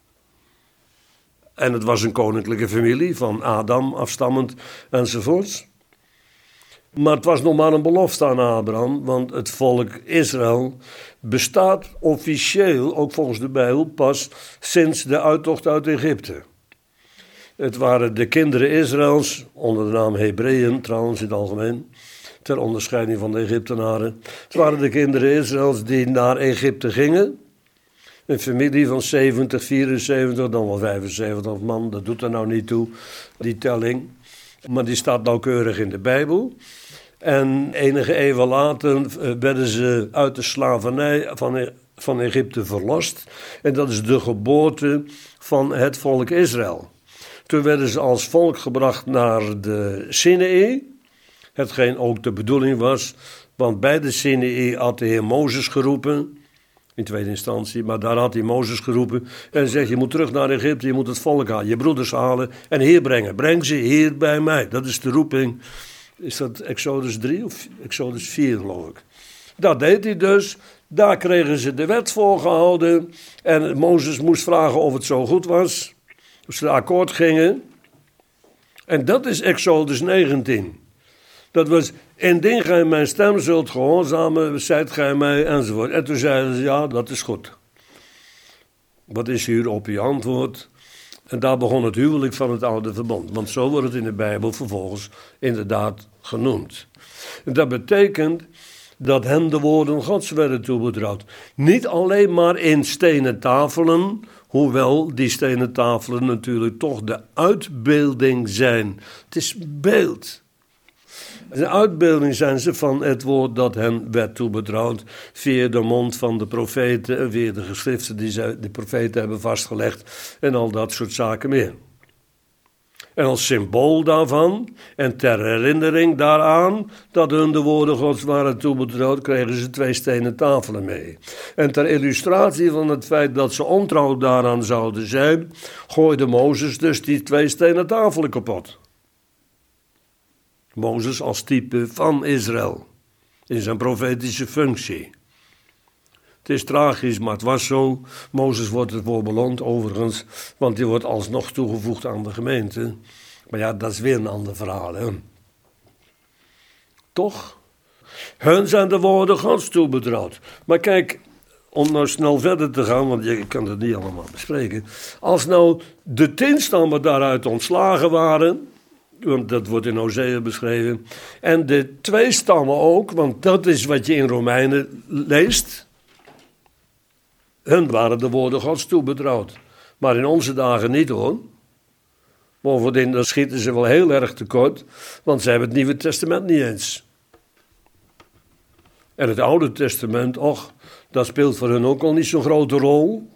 En het was een koninklijke familie, van Adam afstammend enzovoorts. Maar het was nog maar een belofte aan Abraham, want het volk Israël bestaat officieel, ook volgens de Bijbel, pas sinds de uittocht uit Egypte. Het waren de kinderen Israëls, onder de naam Hebreeën trouwens in het algemeen, ter onderscheiding van de Egyptenaren. Het waren de kinderen Israëls die naar Egypte gingen. Een familie van 70, 74, dan wel 75 man, dat doet er nou niet toe, die telling. Maar die staat nauwkeurig in de Bijbel. En enige eeuwen later werden ze uit de slavernij van Egypte verlost. En dat is de geboorte van het volk Israël. Toen werden ze als volk gebracht naar de Sinaï, hetgeen ook de bedoeling was, want bij de Sinaï had de Heer Mozes geroepen, in tweede instantie, maar daar had hij Mozes geroepen en zegt, je moet terug naar Egypte, je moet het volk halen, je broeders halen en hier brengen, breng ze hier bij mij. Dat is de roeping, is dat Exodus 3 of Exodus 4 geloof ik. Dat deed hij dus, daar kregen ze de wet voor gehouden en Mozes moest vragen of het zo goed was. Dus ze akkoord gingen. En dat is Exodus 19. Dat was, indien gij mijn stem zult gehoorzamen, zijt gij mij, enzovoort. En toen zeiden ze, ja, dat is goed. Wat is hierop je antwoord? En daar begon het huwelijk van het oude verbond. Want zo wordt het in de Bijbel vervolgens inderdaad genoemd. En dat betekent dat hen de woorden Gods werden toebetrouwd. Niet alleen maar in stenen tafelen, hoewel die stenen tafelen natuurlijk toch de uitbeelding zijn. Het is beeld. De uitbeelding zijn ze van het woord dat hen werd toebetrouwd via de mond van de profeten en via de geschriften die de profeten hebben vastgelegd en al dat soort zaken meer. En als symbool daarvan en ter herinnering daaraan dat hun de woorden Gods waren toebetrouwd, kregen ze 2 stenen tafelen mee. En ter illustratie van het feit dat ze ontrouw daaraan zouden zijn, gooide Mozes dus die 2 stenen tafelen kapot. Mozes als type van Israël, in zijn profetische functie. Het is tragisch, maar het was zo. Mozes wordt ervoor beloond overigens, want die wordt alsnog toegevoegd aan de gemeente. Maar ja, dat is weer een ander verhaal, hè. Toch? Hun zijn de woorden Gods toebetrouwd. Maar kijk, om nou snel verder te gaan, want je kan het niet allemaal bespreken. Als nou de 10 stammen daaruit ontslagen waren, want dat wordt in Hosea beschreven, en de 2 stammen ook, want dat is wat je in Romeinen leest. Hun waren de woorden Gods toebetrouwd. Maar in onze dagen niet, hoor. Bovendien, dan schieten ze wel heel erg tekort, want ze hebben het Nieuwe Testament niet eens. En het Oude Testament, dat speelt voor hen ook al niet zo'n grote rol.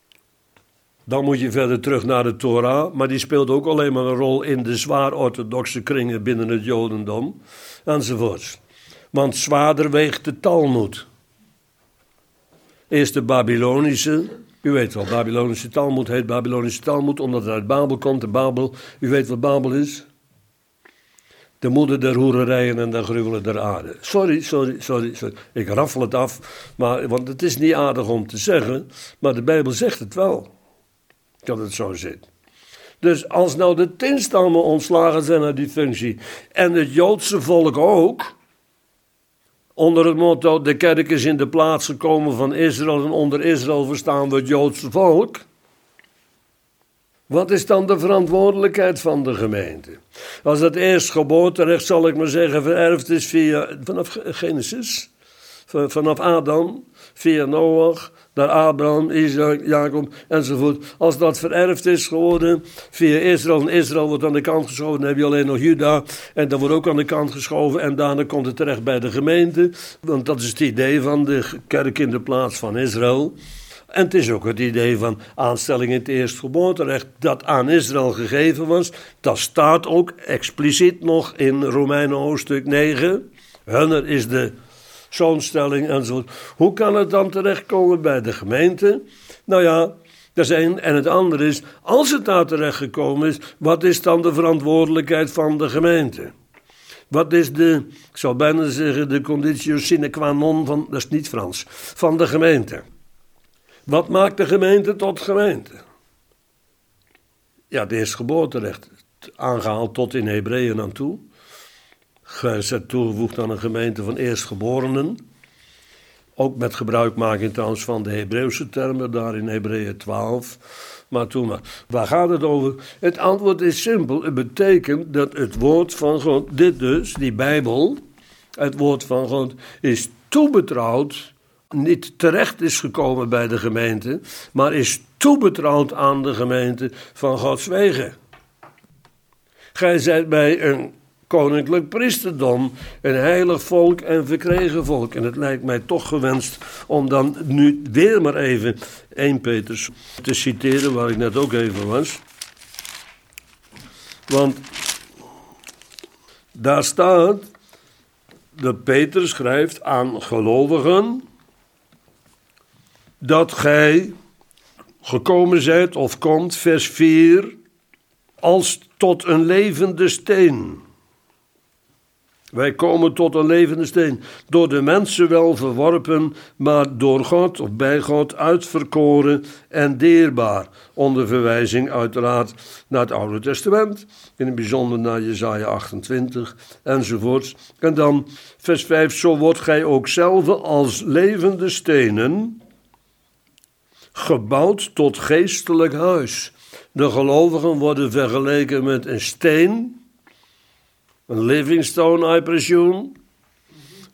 Dan moet je verder terug naar de Torah, maar die speelt ook alleen maar een rol in de zwaar orthodoxe kringen binnen het Jodendom, enzovoorts. Want zwaarder weegt de Talmud. Eerst de Babylonische, u weet wel, Babylonische Talmud heet Babylonische Talmud, omdat het uit Babel komt. De Babel, u weet wat Babel is? De moeder der hoererijen en der gruwelen der aarde. Sorry. Ik raffel het af, want het is niet aardig om te zeggen, maar de Bijbel zegt het wel, dat het zo zit. Dus als nou de 10 stammen ontslagen zijn uit die functie, en het Joodse volk ook, onder het motto, de kerk is in de plaats gekomen van Israël en onder Israël verstaan we het Joodse volk. Wat is dan de verantwoordelijkheid van de gemeente? Als het eerstgeboorterecht, zal ik maar zeggen, vererfd is vanaf Genesis, vanaf Adam, via Noach, naar Abraham, Isaac, Jacob enzovoort. Als dat vererfd is geworden via Israël, en Israël wordt aan de kant geschoven, dan heb je alleen nog Juda, en dat wordt ook aan de kant geschoven, en daarna komt het terecht bij de gemeente, want dat is het idee van de kerk in de plaats van Israël. En het is ook het idee van aanstelling in het eerstgeboorterecht dat aan Israël gegeven was. Dat staat ook expliciet nog in Romeinen hoofdstuk 9. Hunner is de zoonstelling enzovoort. Hoe kan het dan terechtkomen bij de gemeente? Nou ja, dat is één. En het andere is, als het daar terechtgekomen is, wat is dan de verantwoordelijkheid van de gemeente? Wat is ik zou bijna zeggen, de conditio sine qua non van, dat is niet Frans, van de gemeente? Wat maakt de gemeente tot gemeente? Ja, het eerstgeboorterecht, aangehaald tot in Hebreeën aan toe. Gezet toegevoegd aan een gemeente van eerstgeborenen. Ook met gebruikmaking trouwens van de Hebreeuwse termen, daar in Hebreeën 12. Maar waar gaat het over? Het antwoord is simpel. Het betekent dat het woord van God, dit dus, die Bijbel, het woord van God, is toebetrouwd, niet terecht is gekomen bij de gemeente, maar is toebetrouwd aan de gemeente van Gods wegen. Gij zijt bij een koninklijk priesterdom, een heilig volk en verkregen volk. En het lijkt mij toch gewenst om dan nu weer maar even 1 Petrus te citeren, waar ik net ook even was. Want daar staat dat Petrus schrijft aan gelovigen dat gij gekomen zijt of komt, vers 4, als tot een levende steen. Wij komen tot een levende steen, door de mensen wel verworpen, maar door God of bij God uitverkoren en dierbaar. Onder verwijzing uiteraard naar het Oude Testament, in het bijzonder naar Jesaja 28 enzovoorts. En dan vers 5, zo wordt gij ook zelf als levende stenen gebouwd tot geestelijk huis. De gelovigen worden vergeleken met een steen, een living stone, I presume.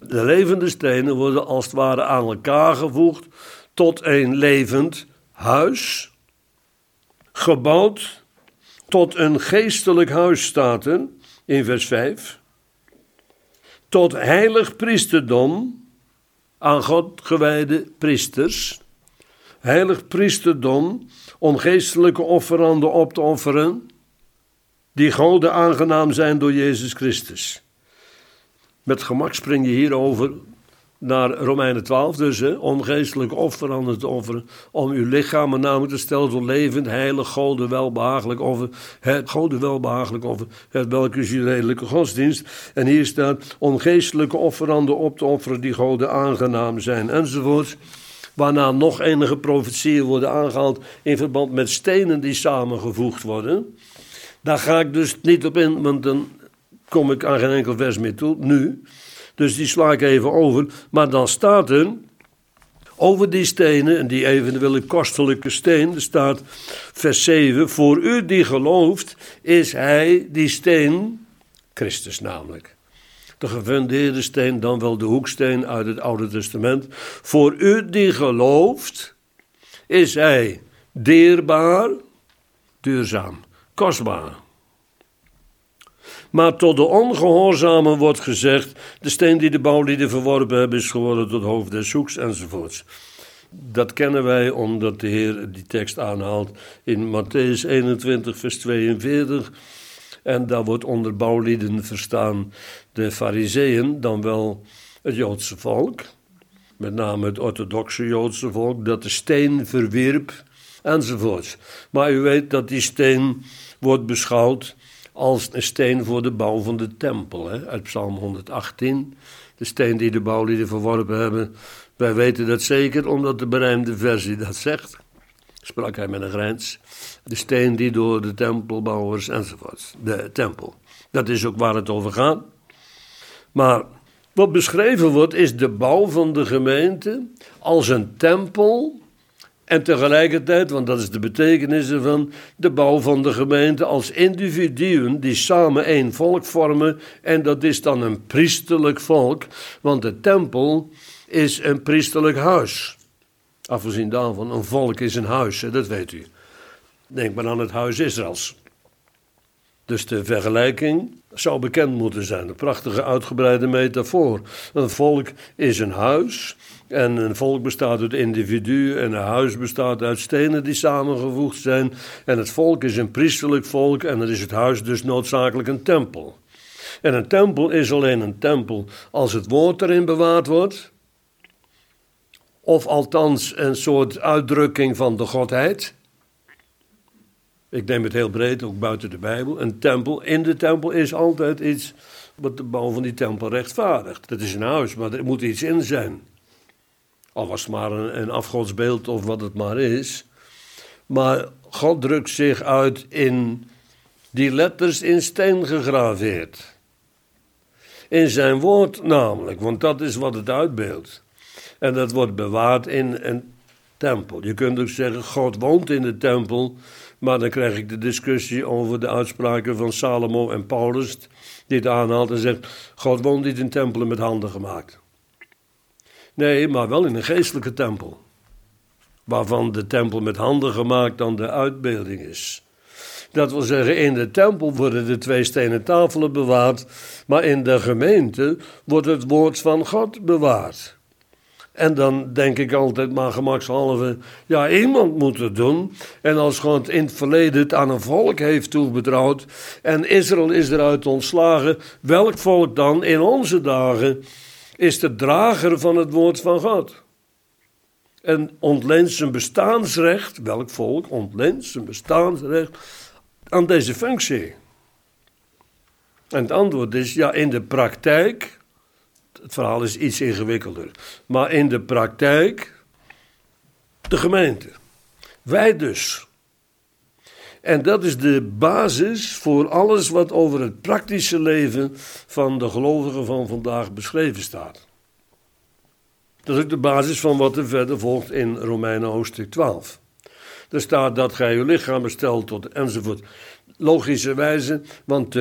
De levende stenen worden als het ware aan elkaar gevoegd tot een levend huis, gebouwd tot een geestelijk huis, staat er in vers 5, tot heilig priesterdom, aan God gewijde priesters, heilig priesterdom, om geestelijke offeranden op te offeren, die Gode aangenaam zijn door Jezus Christus. Met gemak spring je hierover naar Romeinen 12 dus, om geestelijke offeranden te offeren, om uw lichamen namelijk te stellen tot levend, heilig, Gode welbehagelijk offer, het Gode welbehagelijk offer, het welke is uw redelijke godsdienst. En hier staat, om geestelijke offeranden op te offeren die Gode aangenaam zijn, enzovoort. Waarna nog enige profetieën worden aangehaald in verband met stenen die samengevoegd worden. Daar ga ik dus niet op in, want dan kom ik aan geen enkel vers meer toe, nu. Dus die sla ik even over. Maar dan staat er, over die stenen, en die eventuele kostelijke steen, er staat vers 7, voor u die gelooft, is hij, die steen, Christus namelijk. De gefundeerde steen, dan wel de hoeksteen uit het Oude Testament. Voor u die gelooft, is hij dierbaar, duurzaam, kostbaar. Maar tot de ongehoorzamen wordt gezegd, de steen die de bouwlieden verworpen hebben is geworden tot hoofd des hoeks enzovoorts. Dat kennen wij omdat de Heer die tekst aanhaalt in Mattheüs 21 vers 42. En daar wordt onder bouwlieden verstaan de Farizeeën, dan wel het Joodse volk. Met name het orthodoxe Joodse volk, dat de steen verwierp enzovoorts. Maar u weet dat die steen wordt beschouwd als een steen voor de bouw van de tempel, uit Psalm 118. De steen die de bouwlieden verworpen hebben. Wij weten dat zeker, omdat de berijmde versie dat zegt. Sprak hij met een grijns. De steen die door de tempelbouwers enzovoort. De tempel. Dat is ook waar het over gaat. Maar wat beschreven wordt is de bouw van de gemeente als een tempel. En tegelijkertijd, want dat is de betekenis ervan, de bouw van de gemeente als individuen die samen één volk vormen. En dat is dan een priesterlijk volk, want de tempel is een priesterlijk huis. Afgezien daarvan, een volk is een huis, dat weet u. Denk maar aan het huis Israëls. Dus de vergelijking zou bekend moeten zijn. Een prachtige uitgebreide metafoor. Een volk is een huis. En een volk bestaat uit individuen. En een huis bestaat uit stenen die samengevoegd zijn. En het volk is een priesterlijk volk. En dan is het huis dus noodzakelijk een tempel. En een tempel is alleen een tempel als het woord erin bewaard wordt. Of althans een soort uitdrukking van de godheid. Ik neem het heel breed, ook buiten de Bijbel. Een tempel, in de tempel is altijd iets wat de bouw van die tempel rechtvaardigt. Dat is een huis, maar er moet iets in zijn. Al was het maar een afgodsbeeld of wat het maar is. Maar God drukt zich uit in die letters in steen gegraveerd. In zijn woord namelijk, want dat is wat het uitbeeldt. En dat wordt bewaard in een tempel. Je kunt ook zeggen, God woont in de tempel. Maar dan krijg ik de discussie over de uitspraken van Salomo en Paulus. Die het aanhaalt en zegt, God woont niet in tempelen met handen gemaakt. Nee, maar wel in een geestelijke tempel. Waarvan de tempel met handen gemaakt dan de uitbeelding is. Dat wil zeggen, in de tempel worden de 2 stenen tafelen bewaard. Maar in de gemeente wordt het woord van God bewaard. En dan denk ik altijd maar gemakshalve, ja, iemand moet het doen. En als God in het verleden het aan een volk heeft toevertrouwd en Israël is eruit ontslagen, welk volk dan in onze dagen is de drager van het woord van God? En ontleent zijn bestaansrecht, welk volk ontleent zijn bestaansrecht aan deze functie? En het antwoord is, ja, in de praktijk. Het verhaal is iets ingewikkelder. Maar in de praktijk, de gemeente. Wij dus. En dat is de basis voor alles wat over het praktische leven van de gelovigen van vandaag beschreven staat. Dat is ook de basis van wat er verder volgt in Romeinen hoofdstuk 12. Er staat dat gij uw lichaam stelt tot enzovoort. Logischerwijze, want de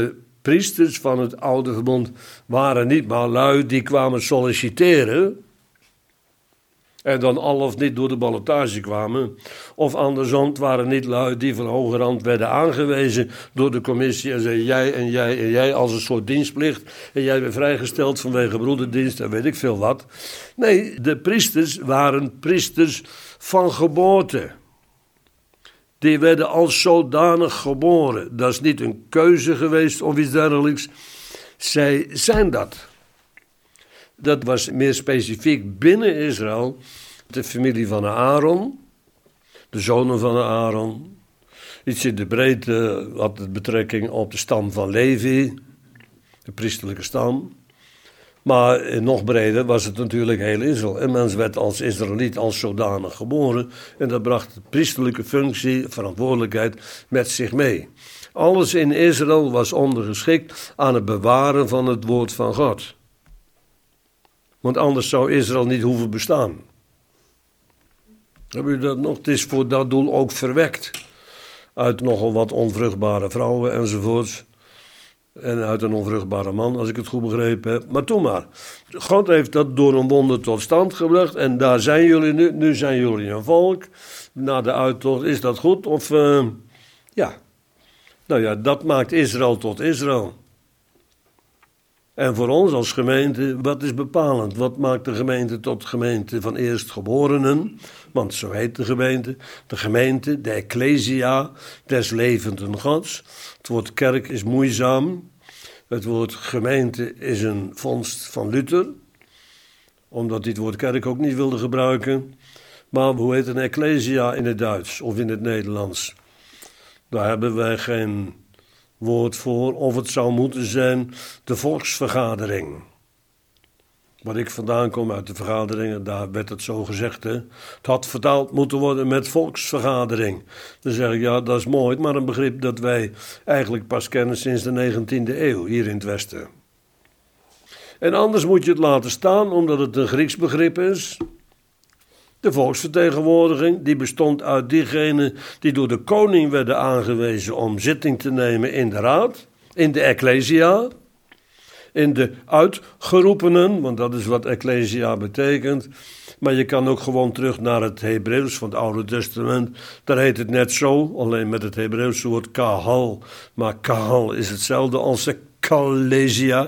priesters van het oude verbond waren niet maar lui die kwamen solliciteren en dan al of niet door de ballotage kwamen. Of andersom, het waren niet lui die van hoge rand werden aangewezen door de commissie en zeiden jij en jij en jij als een soort dienstplicht. En jij bent vrijgesteld vanwege broederdienst en weet ik veel wat. Nee, de priesters waren priesters van geboorte. Die werden als zodanig geboren. Dat is niet een keuze geweest of iets dergelijks. Zij zijn dat. Dat was meer specifiek binnen Israël. De familie van Aaron. De zonen van Aaron. Iets in de breedte had het betrekking op de stam van Levi. De priesterlijke stam. Maar nog breder was het natuurlijk heel Israël. En mens werd als Israëliet als zodanig geboren. En dat bracht de priesterlijke functie, verantwoordelijkheid met zich mee. Alles in Israël was ondergeschikt aan het bewaren van het woord van God. Want anders zou Israël niet hoeven bestaan. Heb je dat nog? Het is voor dat doel ook verwekt. Uit nogal wat onvruchtbare vrouwen enzovoorts. En uit een onvruchtbare man, als ik het goed begrepen heb. Maar toen maar. God heeft dat door een wonder tot stand gebracht. En daar zijn jullie nu. Nu zijn jullie een volk. Na de uittocht, is dat goed? Of, ja. Nou ja, dat maakt Israël tot Israël. En voor ons als gemeente, wat is bepalend? Wat maakt de gemeente tot gemeente van eerstgeborenen? Want zo heet de gemeente. De gemeente, de ecclesia, des levenden Gods. Het woord kerk is moeizaam. Het woord gemeente is een vondst van Luther. Omdat hij het woord kerk ook niet wilde gebruiken. Maar hoe heet een ecclesia in het Duits of in het Nederlands? Daar hebben wij geen woord voor, of het zou moeten zijn de volksvergadering. Waar ik vandaan kom uit de vergaderingen, daar werd het zo gezegd. Hè? Het had vertaald moeten worden met volksvergadering. Dan zeg ik, ja, dat is mooi, maar een begrip dat wij eigenlijk pas kennen sinds de 19e eeuw, hier in het Westen. En anders moet je het laten staan, omdat het een Grieks begrip is. De volksvertegenwoordiging, die bestond uit diegenen die door de koning werden aangewezen om zitting te nemen in de raad, in de ecclesia, in de uitgeroepenen, want dat is wat ecclesia betekent. Maar je kan ook gewoon terug naar het Hebreeuws van het Oude Testament. Daar heet het net zo, alleen met het Hebreeuwse woord kahal. Maar kahal is hetzelfde als ecclesia.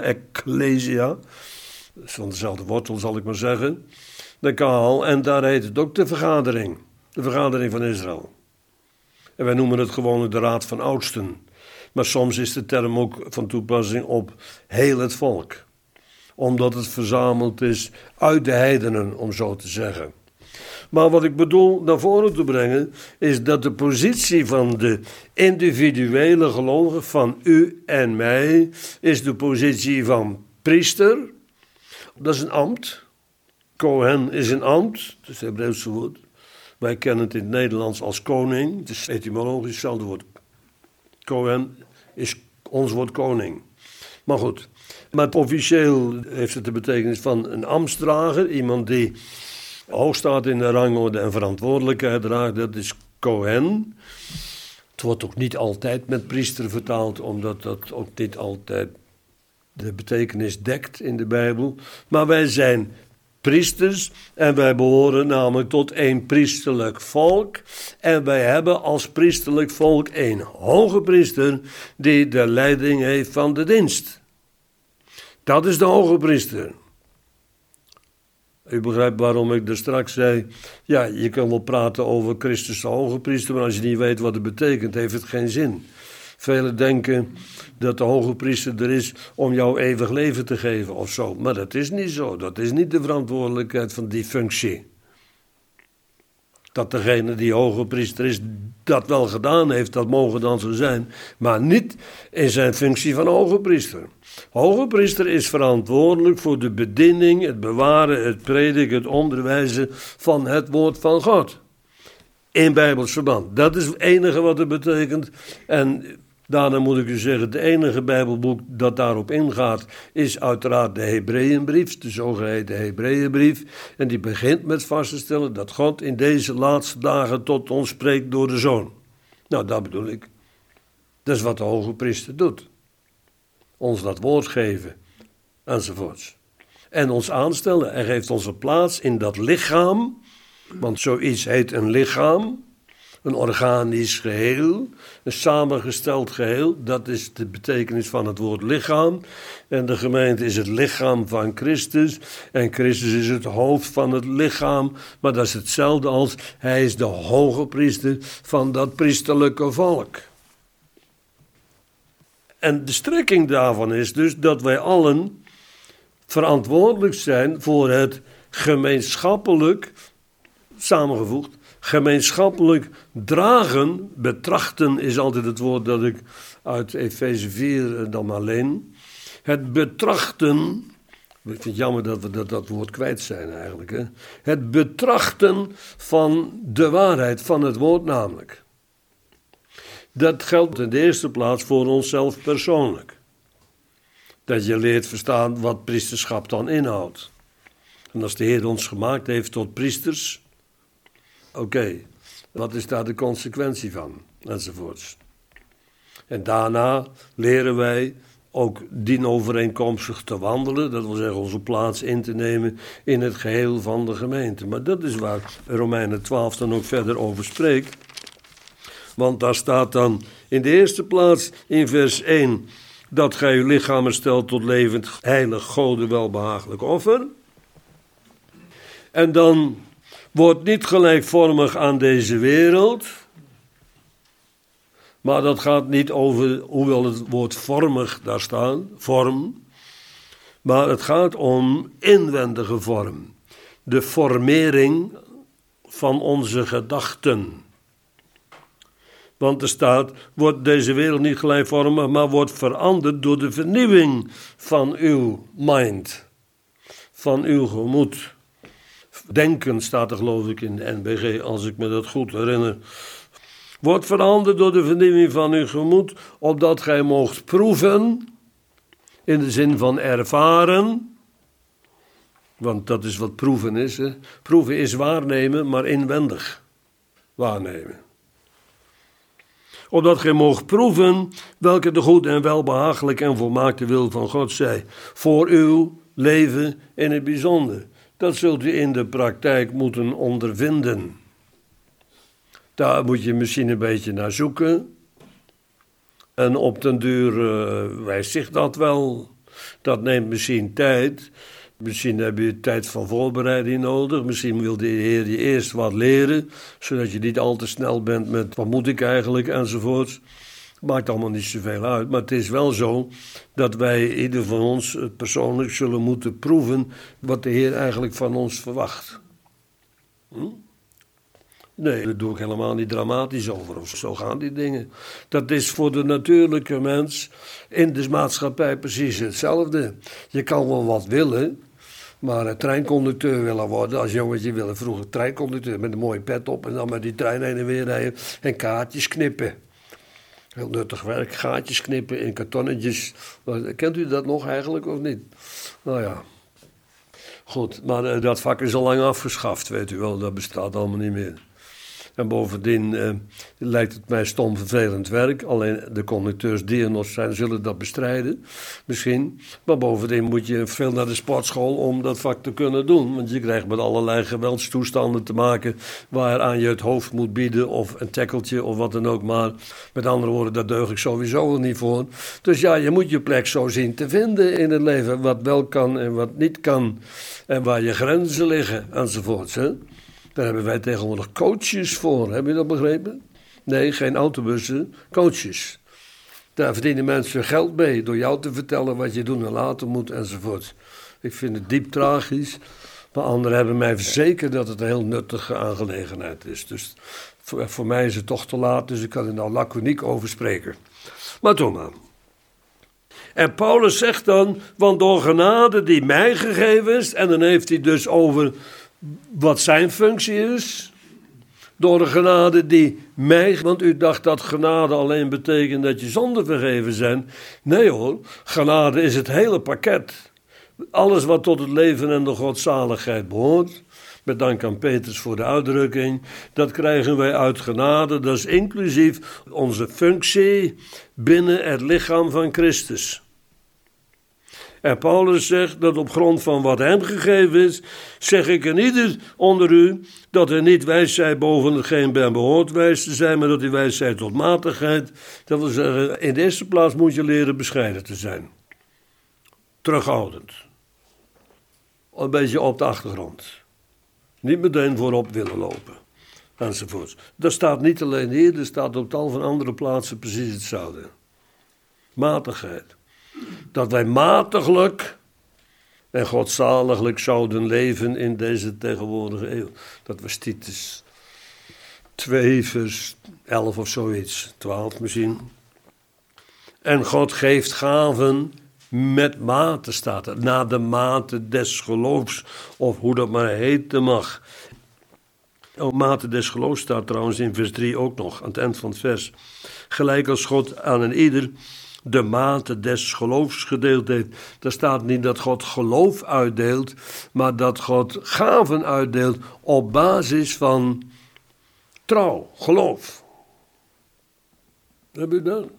Dat is van dezelfde wortel, zal ik maar zeggen. De kahal, en daar heet het ook de vergadering. De vergadering van Israël. En wij noemen het gewoon de raad van oudsten. Maar soms is de term ook van toepassing op heel het volk. Omdat het verzameld is uit de heidenen, om zo te zeggen. Maar wat ik bedoel naar voren te brengen, is dat de positie van de individuele gelovigen, van u en mij, is de positie van priester. Dat is een ambt. Kohen is een ambt, dat is het Hebreeuwse woord. Wij kennen het in het Nederlands als koning. Het is etymologisch hetzelfde woord. Kohen is ons woord koning. Maar goed. Maar officieel heeft het de betekenis van een ambtsdrager. Iemand die hoog staat in de rangorde en verantwoordelijkheid draagt. Dat is Kohen. Het wordt ook niet altijd met priester vertaald, omdat dat ook niet altijd de betekenis dekt in de Bijbel. Maar wij zijn priesters en wij behoren namelijk tot één priesterlijk volk. En wij hebben als priesterlijk volk één hoge priester die de leiding heeft van de dienst. Dat is de hoge priester. U begrijpt waarom ik er straks zei, ja, je kan wel praten over Christus de hoge priester, maar als je niet weet wat het betekent, heeft het geen zin. Velen denken dat de hoge priester er is om jou eeuwig leven te geven of zo. Maar dat is niet zo. Dat is niet de verantwoordelijkheid van die functie. Dat degene die hoge priester is dat wel gedaan heeft, dat mogen dan zo zijn. Maar niet in zijn functie van hoge priester. Hoge priester is verantwoordelijk voor de bediening, het bewaren, het prediken, het onderwijzen van het woord van God. In Bijbels verband. Dat is het enige wat het betekent. En daarna moet ik u zeggen, het enige Bijbelboek dat daarop ingaat is uiteraard de Hebreeënbrief, de zogeheten Hebreeënbrief. En die begint met vast te stellen dat God in deze laatste dagen tot ons spreekt door de Zoon. Nou, dat bedoel ik. Dat is wat de hoge priester doet. ons dat woord geven, enzovoorts. En ons aanstellen. Hij geeft ons een plaats in dat lichaam, want zoiets heet een lichaam, een organisch geheel, een samengesteld geheel. Dat is de betekenis van het woord lichaam. En de gemeente is het lichaam van Christus. En Christus is het hoofd van het lichaam. Maar dat is hetzelfde als hij is de hoge priester van dat priesterlijke volk. En de strekking daarvan is dus dat wij allen verantwoordelijk zijn voor het gemeenschappelijk, samengevoegd, gemeenschappelijk dragen. Betrachten is altijd het woord dat ik uit Efeze 4 dan maar leen. Het betrachten, ik vind het jammer dat we dat woord kwijt zijn eigenlijk. Hè? Het betrachten van de waarheid van het woord namelijk. Dat geldt in de eerste plaats voor onszelf persoonlijk. Dat je leert verstaan wat priesterschap dan inhoudt. En als de Heer ons gemaakt heeft tot priesters, oké, wat is daar de consequentie van? Enzovoorts. En daarna leren wij ook dienovereenkomstig te wandelen, dat wil zeggen onze plaats in te nemen in het geheel van de gemeente. Maar dat is waar Romeinen 12 dan ook verder over spreekt. Want daar staat dan in de eerste plaats in vers 1... dat gij uw lichamen stelt tot levend, heilig, Gode welbehagelijk offer. En dan wordt niet gelijkvormig aan deze wereld. Maar dat gaat niet over, hoewel het woord vormig daar staat, vorm. Maar het gaat om inwendige vorm. De formering van onze gedachten. Want er staat, wordt deze wereld niet gelijkvormig, maar wordt veranderd door de vernieuwing van uw mind. Van uw gemoed. Denken staat er geloof ik in de NBG, als ik me dat goed herinner. Wordt veranderd door de vernieuwing van uw gemoed, opdat gij moogt proeven, in de zin van ervaren. Want dat is wat proeven is. Hè? Proeven is waarnemen, maar inwendig waarnemen. Opdat gij moogt proeven welke de goed en welbehagelijk en volmaakte wil van God zij. Voor uw leven in het bijzonder. Dat zult u in de praktijk moeten ondervinden. Daar moet je misschien een beetje naar zoeken. En op den duur wijst zich dat wel. Dat neemt misschien tijd. Misschien heb je tijd van voorbereiding nodig. Misschien wil de Heer je eerst wat leren, zodat je niet al te snel bent met wat moet ik eigenlijk enzovoort. Maakt allemaal niet zoveel uit. Maar het is wel zo dat wij, ieder van ons persoonlijk, zullen moeten proeven wat de Heer eigenlijk van ons verwacht. Nee, daar doe ik helemaal niet dramatisch over. Of zo gaan die dingen. Dat is voor de natuurlijke mens in de maatschappij precies hetzelfde. Je kan wel wat willen, maar een treinconducteur willen worden. Als jongetje willen vroeger treinconducteur met een mooie pet op en dan met die trein heen en weer rijden en kaartjes knippen. Heel nuttig werk, gaatjes knippen in kartonnetjes. Kent u dat nog eigenlijk of niet? Nou ja. Goed, maar dat vak is al lang afgeschaft, weet u wel. Dat bestaat allemaal niet meer. En bovendien lijkt het mij stom vervelend werk. Alleen de conducteurs die er nog zijn, zullen dat bestrijden. Misschien. Maar bovendien moet je veel naar de sportschool om dat vak te kunnen doen. Want je krijgt met allerlei geweldstoestanden te maken waaraan je het hoofd moet bieden of een tackeltje of wat dan ook maar. Met andere woorden, daar deug ik sowieso wel niet voor. Dus ja, je moet je plek zo zien te vinden in het leven. Wat wel kan en wat niet kan. En waar je grenzen liggen enzovoorts, hè. Daar hebben wij tegenwoordig coaches voor. Heb je dat begrepen? Nee, geen autobussen, coaches. Daar verdienen mensen geld mee door jou te vertellen wat je doen en laten moet enzovoort. Ik vind het diep tragisch. Maar anderen hebben mij verzekerd dat het een heel nuttige aangelegenheid is. Dus voor mij is het toch te laat, dus ik kan er nou laconiek over spreken. Maar toch maar. En Paulus zegt dan, want door genade die mij gegeven is, en dan heeft hij dus over wat zijn functie is, door de genade die mij, want u dacht dat genade alleen betekent dat je zonden vergeven zijn. Nee hoor, genade is het hele pakket. Alles wat tot het leven en de godzaligheid behoort, met dank aan Petrus voor de uitdrukking, dat krijgen wij uit genade, dat is inclusief onze functie binnen het lichaam van Christus. En Paulus zegt dat op grond van wat hem gegeven is, zeg ik aan ieder onder u, dat er niet wijs zij boven hetgeen ben behoort wijs te zijn, maar dat die wijs zij tot matigheid. Dat wil zeggen, in de eerste plaats moet je leren bescheiden te zijn. Terughoudend. Een beetje op de achtergrond. Niet meteen voorop willen lopen. Enzovoorts. Dat staat niet alleen hier, er staat op tal van andere plaatsen precies hetzelfde. Matigheid. Dat wij matiglijk en godzaliglijk zouden leven in deze tegenwoordige eeuw. Dat was Titus 2 vers 11 of zoiets, 12 misschien. En God geeft gaven met mate, staat er. Naar de mate des geloofs, of hoe dat maar heten mag. Mate des geloofs staat trouwens in vers 3 ook nog, aan het eind van het vers. Gelijk als God aan een ieder de mate des geloofs gedeeld heeft. Daar staat niet dat God geloof uitdeelt, maar dat God gaven uitdeelt op basis van trouw, geloof. Heb je dat? Ik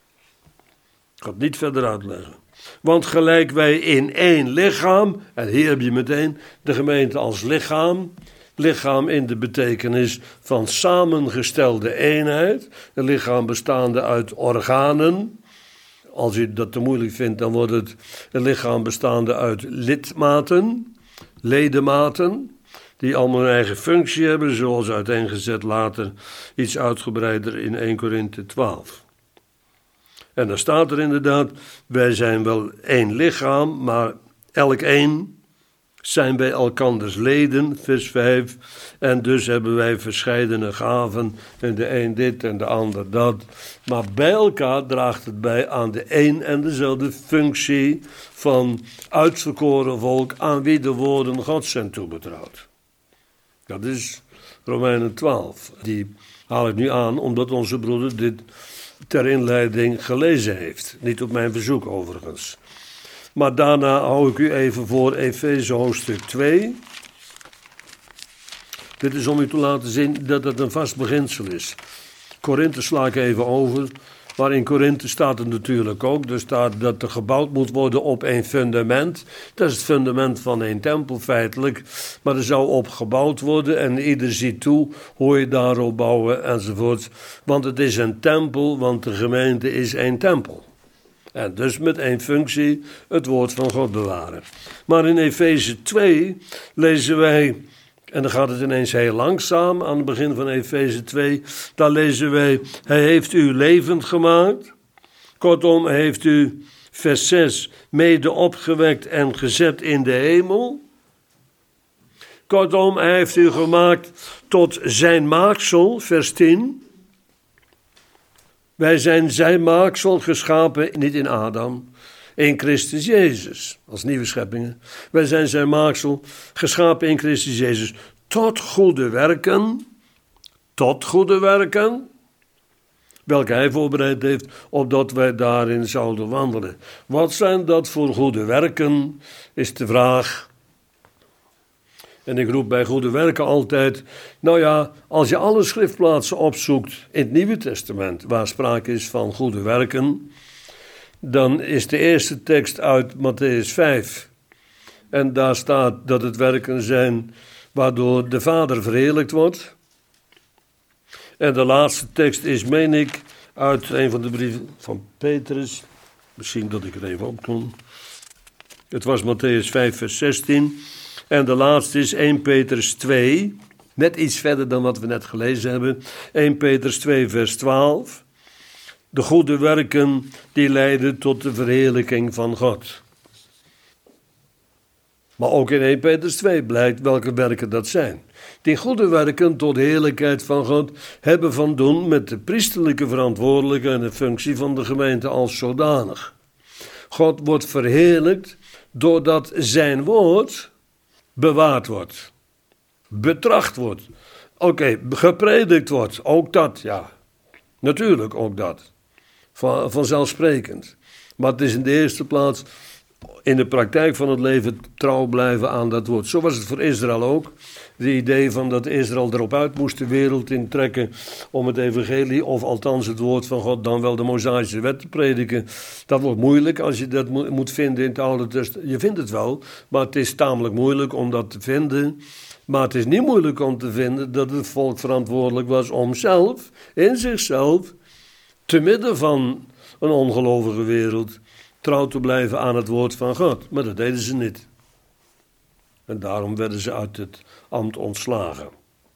ga het niet verder uitleggen. Want gelijk wij in één lichaam, en hier heb je meteen de gemeente als lichaam. Lichaam in de betekenis van samengestelde eenheid. Een lichaam bestaande uit organen. Als u dat te moeilijk vindt, dan wordt het een lichaam bestaande uit lidmaten, ledematen, die allemaal een eigen functie hebben, zoals uiteengezet later iets uitgebreider in 1 Korinthe 12. En dan staat er inderdaad, wij zijn wel één lichaam, maar elk één zijn wij elkanders leden, vers 5. En dus hebben wij verscheidene gaven, en de een dit en de ander dat. Maar bij elkaar draagt het bij aan de een en dezelfde functie van uitverkoren volk, aan wie de woorden Gods zijn toebetrouwd. Dat is Romeinen 12. Die haal ik nu aan, omdat onze broeder dit ter inleiding gelezen heeft. Niet op mijn verzoek overigens. Maar daarna hou ik u even voor Efeze hoofdstuk 2. Dit is om u te laten zien dat het een vast beginsel is. Korinthe sla ik even over. Maar in Korinthe staat het natuurlijk ook. Er staat dat er gebouwd moet worden op één fundament. Dat is het fundament van één tempel feitelijk. Maar er zou op gebouwd worden en ieder ziet toe hoe je daarop bouwen enzovoort. Want het is een tempel, want de gemeente is één tempel. En dus met één functie het woord van God bewaren. Maar in Efeze 2 lezen wij, en dan gaat het ineens heel langzaam aan het begin van Efeze 2. Daar lezen wij, hij heeft u levend gemaakt. Kortom, hij heeft u, vers 6, mede opgewekt en gezet in de hemel. Kortom, hij heeft u gemaakt tot zijn maaksel, vers 10. Wij zijn zijn maaksel geschapen, niet in Adam, in Christus Jezus, als nieuwe scheppingen. Wij zijn zijn maaksel geschapen in Christus Jezus, tot goede werken, welke hij voorbereid heeft, opdat wij daarin zouden wandelen. Wat zijn dat voor goede werken, is de vraag. En ik roep bij goede werken altijd, nou ja, als je alle schriftplaatsen opzoekt in het Nieuwe Testament, waar sprake is van goede werken, dan is de eerste tekst uit Mattheüs 5. En daar staat dat het werken zijn waardoor de Vader verheerlijkt wordt. En de laatste tekst is, meen ik, uit een van de brieven van Petrus. Misschien dat ik het even opkom. Het was Mattheüs 5 vers 16. En de laatste is 1 Petrus 2, net iets verder dan wat we net gelezen hebben. 1 Petrus 2 vers 12. De goede werken die leiden tot de verheerlijking van God. Maar ook in 1 Petrus 2 blijkt welke werken dat zijn. Die goede werken tot de heerlijkheid van God hebben van doen met de priesterlijke verantwoordelijke en de functie van de gemeente als zodanig. God wordt verheerlijkt doordat zijn woord bewaard wordt, betracht wordt, gepredikt wordt, ook dat, ja, natuurlijk ook dat, vanzelfsprekend. Maar het is in de eerste plaats in de praktijk van het leven trouw blijven aan dat woord. Zo was het voor Israël ook. Het idee van dat Israël erop uit moest de wereld intrekken om het evangelie, of althans het woord van God, dan wel de Mosaïsche wet te prediken. Dat wordt moeilijk als je dat moet vinden in het Oude Testament. Je vindt het wel, maar het is tamelijk moeilijk om dat te vinden. Maar het is niet moeilijk om te vinden dat het volk verantwoordelijk was om zelf, in zichzelf, te midden van een ongelovige wereld, trouw te blijven aan het woord van God. Maar dat deden ze niet. En daarom werden ze uit het ambt ontslagen.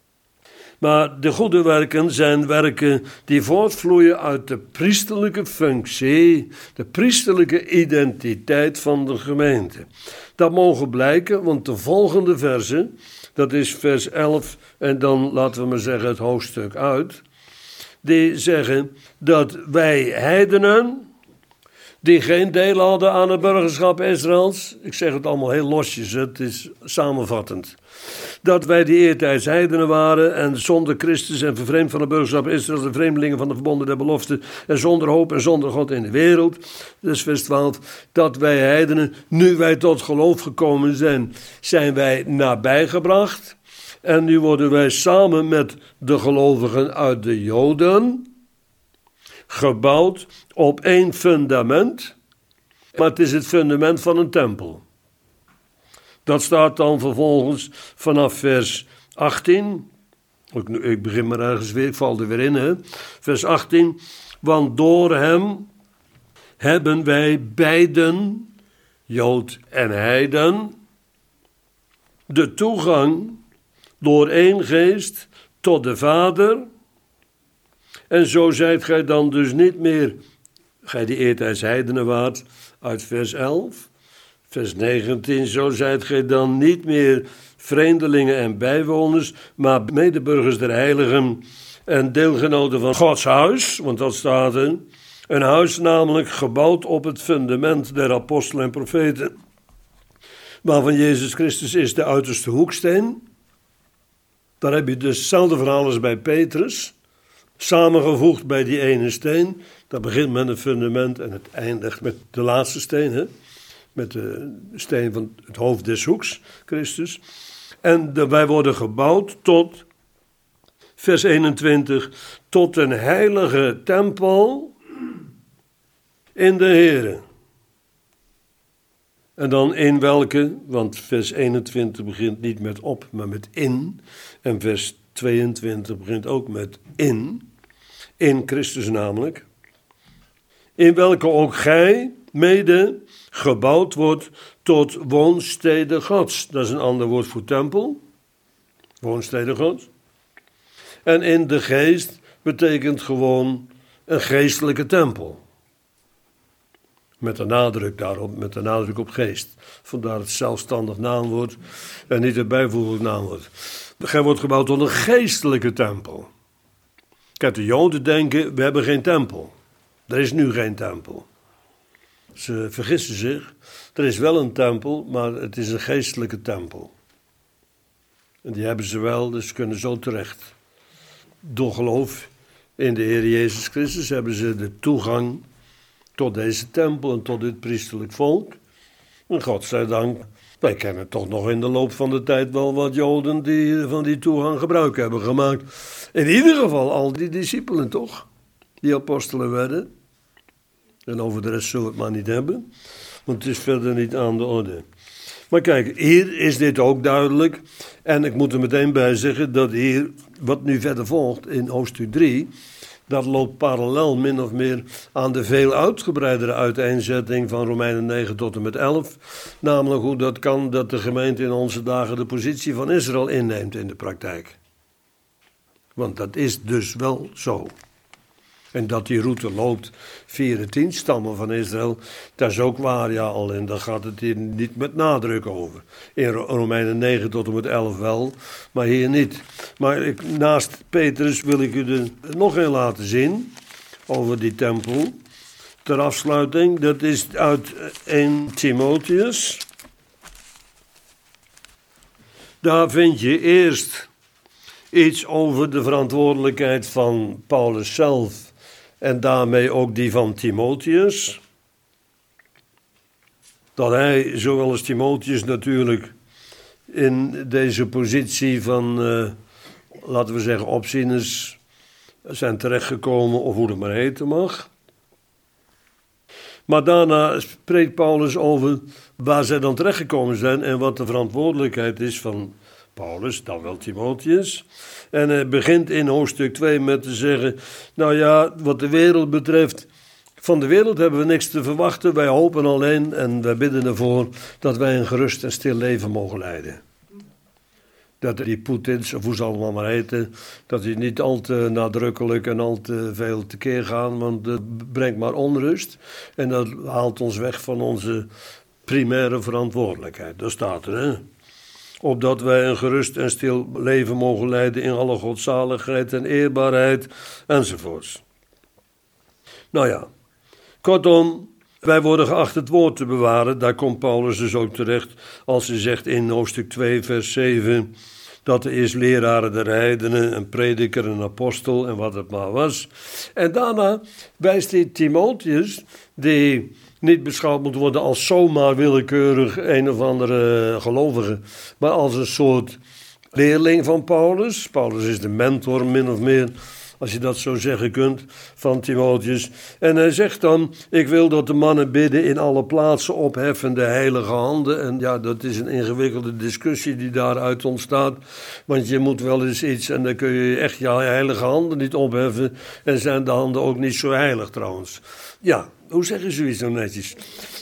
Maar de goede werken zijn werken die voortvloeien uit de priesterlijke functie, de priesterlijke identiteit van de gemeente. Dat mogen blijken, want de volgende verse, dat is vers 11 en dan laten we maar zeggen het hoofdstuk uit, die zeggen dat wij heidenen, die geen deel hadden aan het burgerschap Israëls, ik zeg het allemaal heel losjes, het is samenvattend, dat wij die eertijds heidenen waren en zonder Christus en vervreemd van het burgerschap Israëls, de vreemdelingen van de verbonden der belofte en zonder hoop en zonder God in de wereld. Dus vers 12, dat wij heidenen, nu wij tot geloof gekomen zijn, zijn wij nabijgebracht. En nu worden wij samen met de gelovigen uit de Joden gebouwd op één fundament, maar het is het fundament van een tempel. Dat staat dan vervolgens vanaf vers 18. Ik begin maar ergens weer, ik val er weer in. Hè? Vers 18. Want door hem hebben wij beiden, Jood en heiden, de toegang door één geest tot de Vader. En zo zijt gij dan dus niet meer, gij die eertijds heidenen waart, uit vers 11. Vers 19, zo zijt gij dan niet meer vreemdelingen en bijwoners, maar medeburgers der heiligen en deelgenoten van Gods huis, want dat staat er, een huis namelijk gebouwd op het fundament der apostelen en profeten, waarvan Jezus Christus is de uiterste hoeksteen. Daar heb je dus hetzelfde verhaal als bij Petrus, samengevoegd bij die ene steen. Dat begint met een fundament en het eindigt met de laatste steen, hè? Met de steen van het hoofd des hoeks, Christus. En wij worden gebouwd tot, vers 21, tot een heilige tempel in de Here. En dan in welke, want vers 21 begint niet met op, maar met in. En vers 22 begint ook met in Christus namelijk. In welke ook gij mede gebouwd wordt tot woonstede Gods. Dat is een ander woord voor tempel. Woonstede Gods. En in de geest betekent gewoon een geestelijke tempel. Met de nadruk daarop, met de nadruk op geest. Vandaar het zelfstandig naamwoord en niet het bijvoeglijk naamwoord. Gij wordt gebouwd tot een geestelijke tempel. Kijk, de Joden denken, we hebben geen tempel. Er is nu geen tempel. Ze vergissen zich. Er is wel een tempel, maar het is een geestelijke tempel. En die hebben ze wel, dus ze kunnen zo terecht. Door geloof in de Heer Jezus Christus hebben ze de toegang tot deze tempel en tot dit priesterlijk volk. En God zij dank, wij kennen toch nog in de loop van de tijd wel wat Joden die van die toegang gebruik hebben gemaakt. In ieder geval al die discipelen toch, die apostelen werden. En over de rest zullen we het maar niet hebben, want het is verder niet aan de orde. Maar kijk, hier is dit ook duidelijk. En ik moet er meteen bij zeggen dat hier, wat nu verder volgt in hoofdstuk 3... dat loopt parallel min of meer aan de veel uitgebreidere uiteenzetting van Romeinen 9 tot en met 11. Namelijk hoe dat kan dat de gemeente in onze dagen de positie van Israël inneemt in de praktijk. Want dat is dus wel zo. En dat die route loopt via de 10 stammen van Israël, dat is ook waar, ja, alleen daar gaat het hier niet met nadruk over. In Romeinen 9 tot en met 11 wel, maar hier niet. Maar naast Petrus wil ik u er nog een laten zien, over die tempel. Ter afsluiting, dat is uit 1 Timotheus. Daar vind je eerst iets over de verantwoordelijkheid van Paulus zelf. En daarmee ook die van Timotheus. dat hij, zoals Timotheus natuurlijk, in deze positie van, laten we zeggen, opzieners zijn terechtgekomen, of hoe het maar heten mag. Maar daarna spreekt Paulus over waar zij dan terechtgekomen zijn en wat de verantwoordelijkheid is van Paulus, dan wel Timotheus. En hij begint in hoofdstuk 2 met te zeggen, nou ja, wat de wereld betreft, van de wereld hebben we niks te verwachten. Wij hopen alleen en wij bidden ervoor dat wij een gerust en stil leven mogen leiden. Dat die Poetins, of hoe ze allemaal maar heten, dat die niet al te nadrukkelijk en al te veel tekeer gaan, want dat brengt maar onrust. En dat haalt ons weg van onze primaire verantwoordelijkheid. Dat staat er, hè. Opdat wij een gerust en stil leven mogen leiden in alle godzaligheid en eerbaarheid, enzovoorts. Nou ja, kortom, wij worden geacht het woord te bewaren. Daar komt Paulus dus ook terecht als hij zegt in hoofdstuk 2 vers 7... dat er is leraren der heidenen, een prediker, een apostel en wat het maar was. En daarna wijst hij Timotheus, die niet beschouwd moet worden als zomaar willekeurig een of andere gelovige, maar als een soort leerling van Paulus. Paulus is de mentor, min of meer, als je dat zo zeggen kunt, van Timotheus. En hij zegt dan, ik wil dat de mannen bidden in alle plaatsen opheffen de heilige handen. En ja, dat is een ingewikkelde discussie die daaruit ontstaat. Want je moet wel eens iets en dan kun je echt je heilige handen niet opheffen. En zijn de handen ook niet zo heilig trouwens. Ja, hoe zeg je zoiets nou netjes?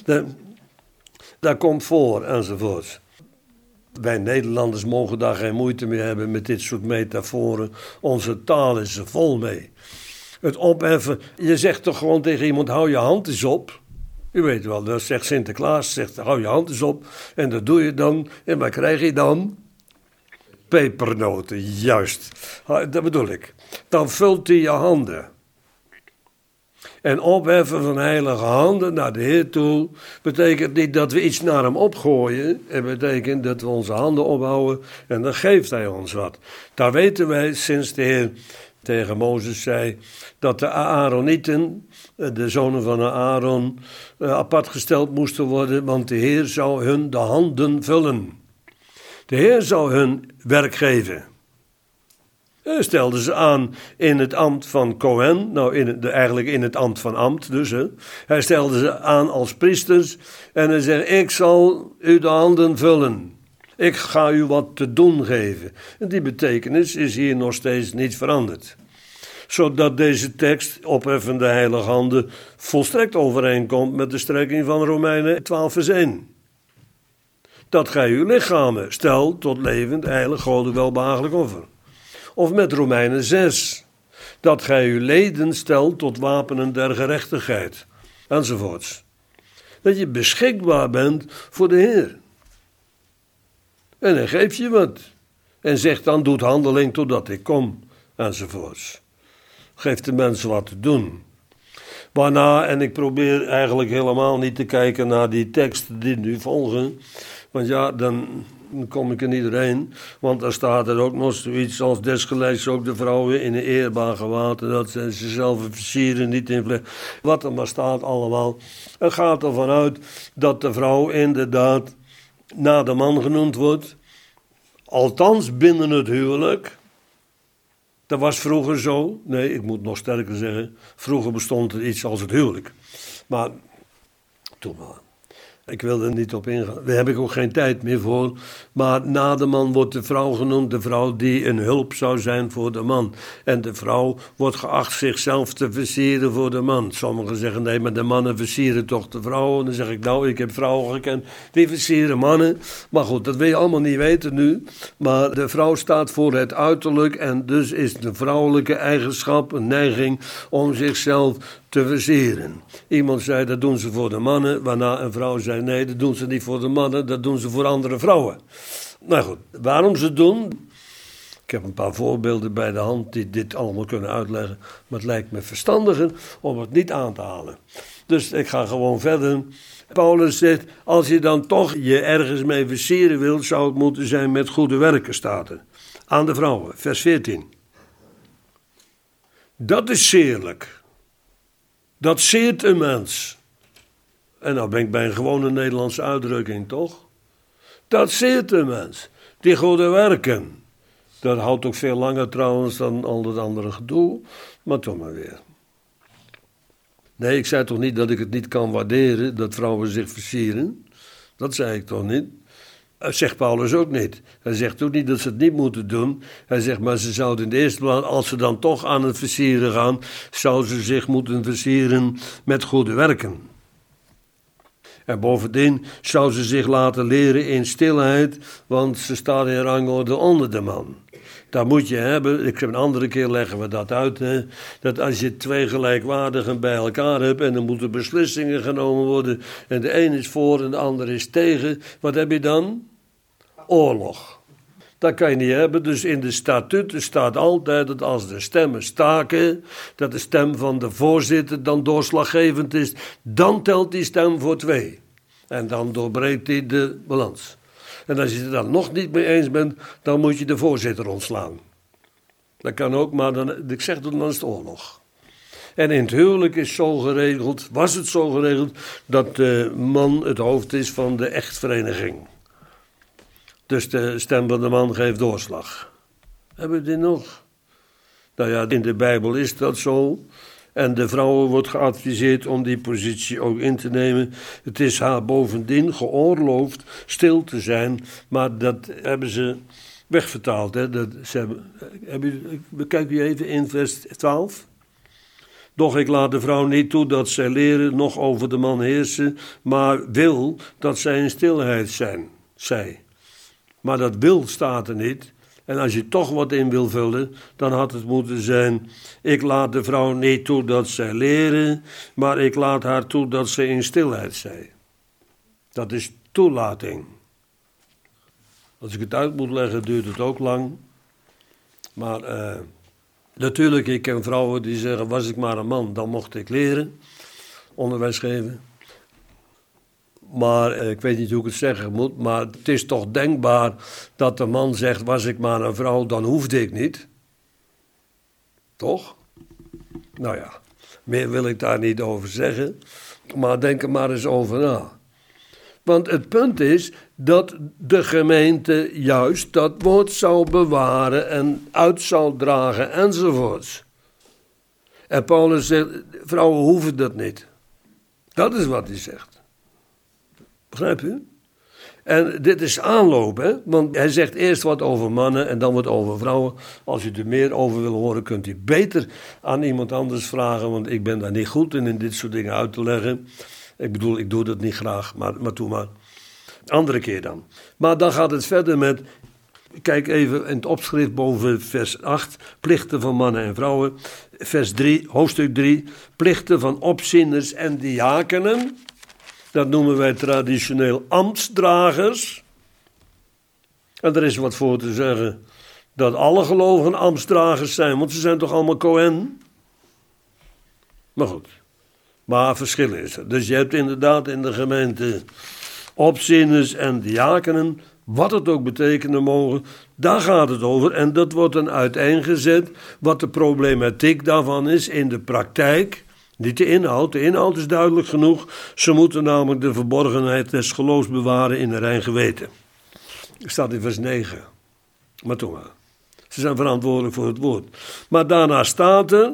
Dat komt voor enzovoort. Wij Nederlanders mogen daar geen moeite mee hebben met dit soort metaforen. Onze taal is er vol mee. Het opheffen, je zegt toch gewoon tegen iemand, hou je hand eens op. U weet wel, dat zegt Sinterklaas, zegt hou je hand eens op. En dat doe je dan. En wat krijg je dan? Pepernoten, juist. Dat bedoel ik. Dan vult hij je handen. En opheffen van heilige handen naar de Heer toe betekent niet dat we iets naar hem opgooien. Het betekent dat we onze handen ophouden en dan geeft hij ons wat. Daar weten wij sinds de Heer tegen Mozes zei dat de Aaronieten, de zonen van Aaron, apart gesteld moesten worden, want de Heer zou hun de handen vullen. De Heer zou hun werk geven. Hij stelde ze aan in het ambt van Kohen, eigenlijk in het ambt van ambt dus. Hè. Hij stelde ze aan als priesters en hij zegt, ik zal u de handen vullen. Ik ga u wat te doen geven. En die betekenis is hier nog steeds niet veranderd. Zodat deze tekst, opheffende heilige handen, volstrekt overeenkomt met de strekking van Romeinen 12 vers 1. Dat gij uw lichamen stel tot levend, heilig, Gode welbehagelijk offer. Of met Romeinen 6, dat gij uw leden stelt tot wapenen der gerechtigheid, enzovoorts. Dat je beschikbaar bent voor de Heer. En hij geeft je wat. En zegt dan, doet handeling totdat ik kom, enzovoorts. Geeft de mensen wat te doen. Waarna, en ik probeer eigenlijk helemaal niet te kijken naar die teksten die nu volgen, want ja, dan kom ik er niet doorheen, want daar staat er ook nog zoiets als desgelijks ook de vrouwen in een eerbaar gewaad, dat ze zichzelf versieren, niet in vlees. Wat er maar staat allemaal. Het gaat ervan uit dat de vrouw inderdaad na de man genoemd wordt, althans binnen het huwelijk. Dat was vroeger zo. Nee, ik moet nog sterker zeggen, vroeger bestond er iets als het huwelijk. Maar toen maar. Ik wil er niet op ingaan. Daar heb ik ook geen tijd meer voor. Maar na de man wordt de vrouw genoemd. De vrouw die een hulp zou zijn voor de man. En de vrouw wordt geacht zichzelf te versieren voor de man. Sommigen zeggen nee, maar de mannen versieren toch de vrouw. En dan zeg ik nou, ik heb vrouwen gekend die versieren mannen. Maar goed, dat wil je allemaal niet weten nu. Maar de vrouw staat voor het uiterlijk. En dus is de vrouwelijke eigenschap een neiging om zichzelf te versieren. Iemand zei dat doen ze voor de mannen, waarna een vrouw zei nee, dat doen ze niet voor de mannen, dat doen ze voor andere vrouwen. Nou goed, waarom ze doen? Ik heb een paar voorbeelden bij de hand die dit allemaal kunnen uitleggen, maar het lijkt me verstandiger om het niet aan te halen. Dus ik ga gewoon verder. Paulus zegt, als je dan toch je ergens mee versieren wilt, zou het moeten zijn met goede werken, staat er. Aan de vrouwen, vers 14. Dat is zeerlijk. Dat zeert een mens. En nou ben ik bij een gewone Nederlandse uitdrukking, toch? Dat zit de mens. Die goede werken. Dat houdt ook veel langer trouwens dan al het andere gedoe. Maar toch maar weer. Nee, ik zei toch niet dat ik het niet kan waarderen dat vrouwen zich versieren. Dat zei ik toch niet. Dat zegt Paulus ook niet. Hij zegt ook niet dat ze het niet moeten doen. Hij zegt, maar ze zouden in de eerste plaats, als ze dan toch aan het versieren gaan, zouden ze zich moeten versieren met goede werken. En bovendien zou ze zich laten leren in stilheid, want ze staat in rangorde onder de man. Dat moet je hebben, ik heb een andere keer leggen we dat uit, hè, dat als je twee gelijkwaardigen bij elkaar hebt en er moeten beslissingen genomen worden en de een is voor en de ander is tegen, wat heb je dan? Oorlog. Dat kan je niet hebben, dus in de statuten staat altijd dat als de stemmen staken, dat de stem van de voorzitter dan doorslaggevend is, dan telt die stem voor 2. En dan doorbreekt hij de balans. En als je het dan nog niet mee eens bent, dan moet je de voorzitter ontslaan. Dat kan ook, maar dan, ik zeg dan is het oorlog. En in het huwelijk is zo geregeld, was het zo geregeld, dat de man het hoofd is van de echtvereniging. Dus de stem van de man geeft doorslag. Hebben we dit nog? Nou ja, in de Bijbel is dat zo. En de vrouwen wordt geadviseerd om die positie ook in te nemen. Het is haar bovendien geoorloofd stil te zijn. Maar dat hebben ze wegvertaald. Hè? Bekijk u even in vers 12. Doch ik laat de vrouw niet toe dat zij leren, nog over de man heersen, maar wil dat zij in stilheid zijn, zij. Maar dat wil staat er niet. En als je toch wat in wil vullen, dan had het moeten zijn, ik laat de vrouw niet toe dat zij leren, maar ik laat haar toe dat zij in stilheid zij. Dat is toelating. Als ik het uit moet leggen, duurt het ook lang. Maar natuurlijk, ik ken vrouwen die zeggen, was ik maar een man, dan mocht ik leren, onderwijs geven. Maar ik weet niet hoe ik het zeggen moet, maar het is toch denkbaar dat de man zegt, was ik maar een vrouw, dan hoefde ik niet. Toch? Nou ja, meer wil ik daar niet over zeggen, maar denk er maar eens over na. Want het punt is dat de gemeente juist dat woord zou bewaren en uit zou dragen enzovoorts. En Paulus zegt, vrouwen hoeven dat niet. Dat is wat hij zegt. Begrijp u? En dit is aanloop, hè? Want hij zegt eerst wat over mannen en dan wat over vrouwen. Als u er meer over wil horen, kunt u beter aan iemand anders vragen, want ik ben daar niet goed in dit soort dingen uit te leggen. Ik bedoel, ik doe dat niet graag, maar doe maar. Andere keer dan. Maar dan gaat het verder met, kijk even in het opschrift boven vers 8, plichten van mannen en vrouwen. Vers 3, hoofdstuk 3, plichten van opzieners en diakenen. Dat noemen wij traditioneel ambtsdragers. En er is wat voor te zeggen dat alle gelovigen ambtsdragers zijn, want ze zijn toch allemaal Kohen? Maar goed, maar verschil is er. Dus je hebt inderdaad in de gemeente opzieners en diakenen, wat het ook betekenen mogen, daar gaat het over. En dat wordt dan uiteengezet wat de problematiek daarvan is in de praktijk. Niet de inhoud is duidelijk genoeg. Ze moeten namelijk de verborgenheid des geloofs bewaren in een rein geweten. Dat staat in vers 9. Maar toch maar. Ze zijn verantwoordelijk voor het woord. Maar daarna staat er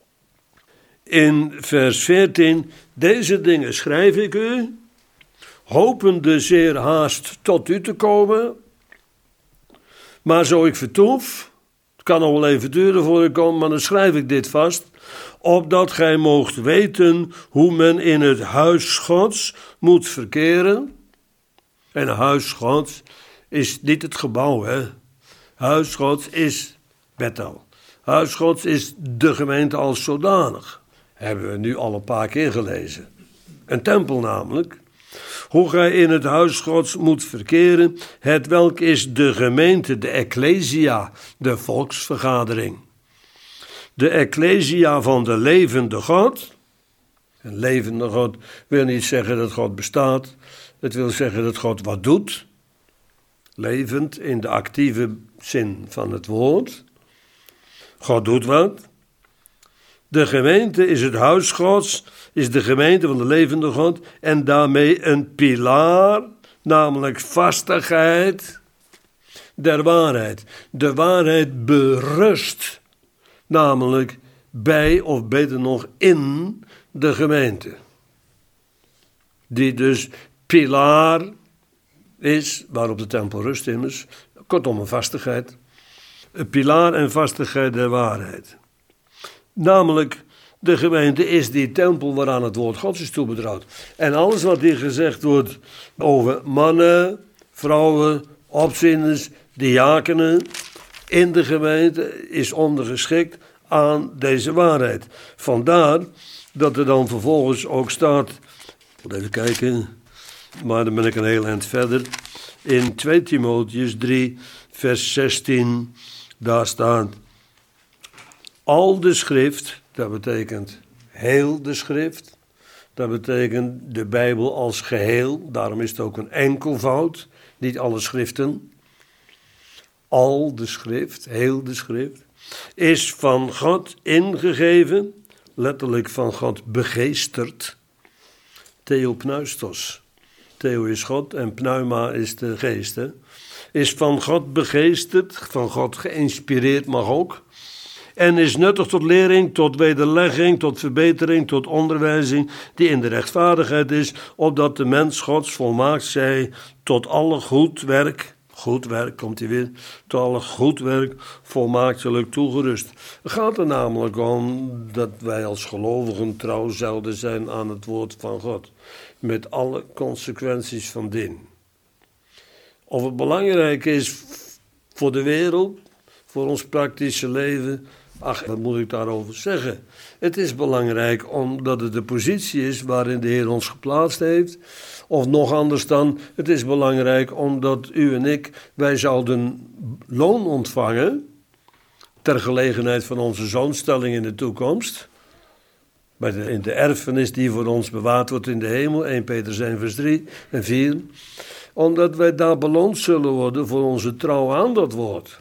in vers 14, deze dingen schrijf ik u, hopende zeer haast tot u te komen. Maar zo ik vertoef, het kan nog wel even duren voor ik kom, maar dan schrijf ik dit vast, opdat gij moogt weten hoe men in het huis Gods moet verkeren. En huis Gods is niet het gebouw, hè. Huis Gods is Bethel. Huis Gods is de gemeente als zodanig. Hebben we nu al een paar keer gelezen. Een tempel namelijk. Hoe gij in het huis Gods moet verkeren, het welk is de gemeente, de ecclesia, de volksvergadering. De ecclesia van de levende God. Een levende God wil niet zeggen dat God bestaat. Het wil zeggen dat God wat doet. Levend in de actieve zin van het woord. God doet wat. De gemeente is het huis Gods, is de gemeente van de levende God en daarmee een pilaar, namelijk vastigheid der waarheid. De waarheid berust namelijk bij, of beter nog in, de gemeente. Die dus pilaar is, waarop de tempel rust immers, kortom een vastigheid. Een pilaar en vastigheid der waarheid. Namelijk, de gemeente is die tempel waaraan het woord Gods is toebetrouwd. En alles wat hier gezegd wordt over mannen, vrouwen, opzieners, diakenen in de gemeente is ondergeschikt aan deze waarheid. Vandaar dat er dan vervolgens ook staat, even kijken, maar dan ben ik een heel eind verder, in 2 Timotheüs 3 vers 16, daar staat, al de schrift, dat betekent heel de schrift, dat betekent de Bijbel als geheel, daarom is het ook een enkelvoud, niet alle schriften. Al de schrift, heel de schrift, is van God ingegeven, letterlijk van God begeesterd, theopneustos. Theo is God en pneuma is de geest, hè? Is van God begeesterd, van God geïnspireerd mag ook. En is nuttig tot lering, tot wederlegging, tot verbetering, tot onderwijzing, die in de rechtvaardigheid is, opdat de mens Gods volmaakt zij tot alle goed werk, komt hij weer, tot alle goed werk volmaaktelijk toegerust. Het gaat er namelijk om dat wij als gelovigen trouw zouden zijn aan het woord van God, met alle consequenties van dien. Of het belangrijk is voor de wereld, voor ons praktische leven, ach, wat moet ik daarover zeggen? Het is belangrijk omdat het de positie is waarin de Heer ons geplaatst heeft. Of nog anders dan, het is belangrijk omdat u en ik, wij zouden loon ontvangen ter gelegenheid van onze zoonstelling in de toekomst. In de erfenis die voor ons bewaard wordt in de hemel, 1 Petrus 1 vers 3 en 4. Omdat wij daar beloond zullen worden voor onze trouw aan dat woord.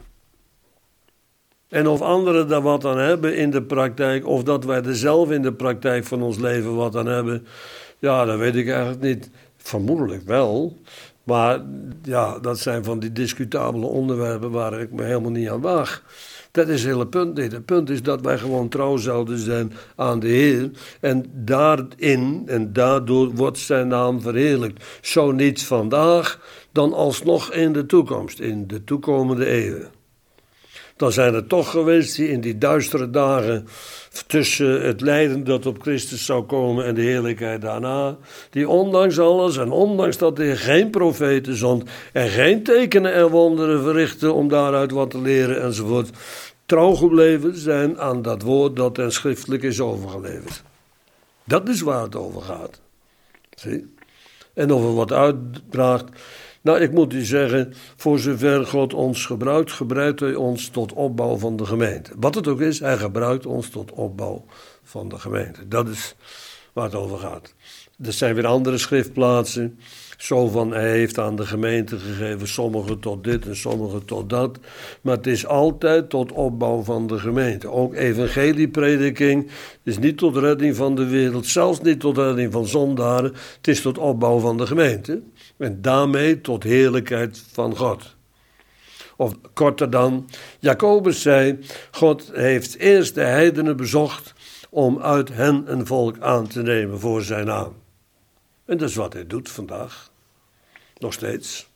En of anderen daar wat aan hebben in de praktijk, of dat wij er zelf in de praktijk van ons leven wat aan hebben, ja, dat weet ik eigenlijk niet. Vermoedelijk wel, maar ja, dat zijn van die discutabele onderwerpen waar ik me helemaal niet aan waag. Dat is het hele punt niet. Het punt is dat wij gewoon trouw zouden zijn aan de Heer. En daarin en daardoor wordt zijn naam verheerlijkt. Zo niet vandaag, dan alsnog in de toekomst, in de toekomende eeuwen. Dan zijn er toch geweest die in die duistere dagen tussen het lijden dat op Christus zou komen en de heerlijkheid daarna, die ondanks alles en ondanks dat hij geen profeten zond en geen tekenen en wonderen verrichtte om daaruit wat te leren enzovoort, trouw gebleven zijn aan dat woord dat hen schriftelijk is overgeleverd. Dat is waar het over gaat. Zie? En of er wat uitdraagt. Nou, ik moet u zeggen, voor zover God ons gebruikt, gebruikt hij ons tot opbouw van de gemeente. Wat het ook is, hij gebruikt ons tot opbouw van de gemeente. Dat is waar het over gaat. Er zijn weer andere schriftplaatsen, zo van hij heeft aan de gemeente gegeven, sommigen tot dit en sommigen tot dat. Maar het is altijd tot opbouw van de gemeente. Ook evangelieprediking is niet tot redding van de wereld, zelfs niet tot redding van zondaren. Het is tot opbouw van de gemeente. En daarmee tot heerlijkheid van God. Of korter dan, Jacobus zei, God heeft eerst de heidenen bezocht om uit hen een volk aan te nemen voor zijn naam. En dat is wat hij doet vandaag. Nog steeds.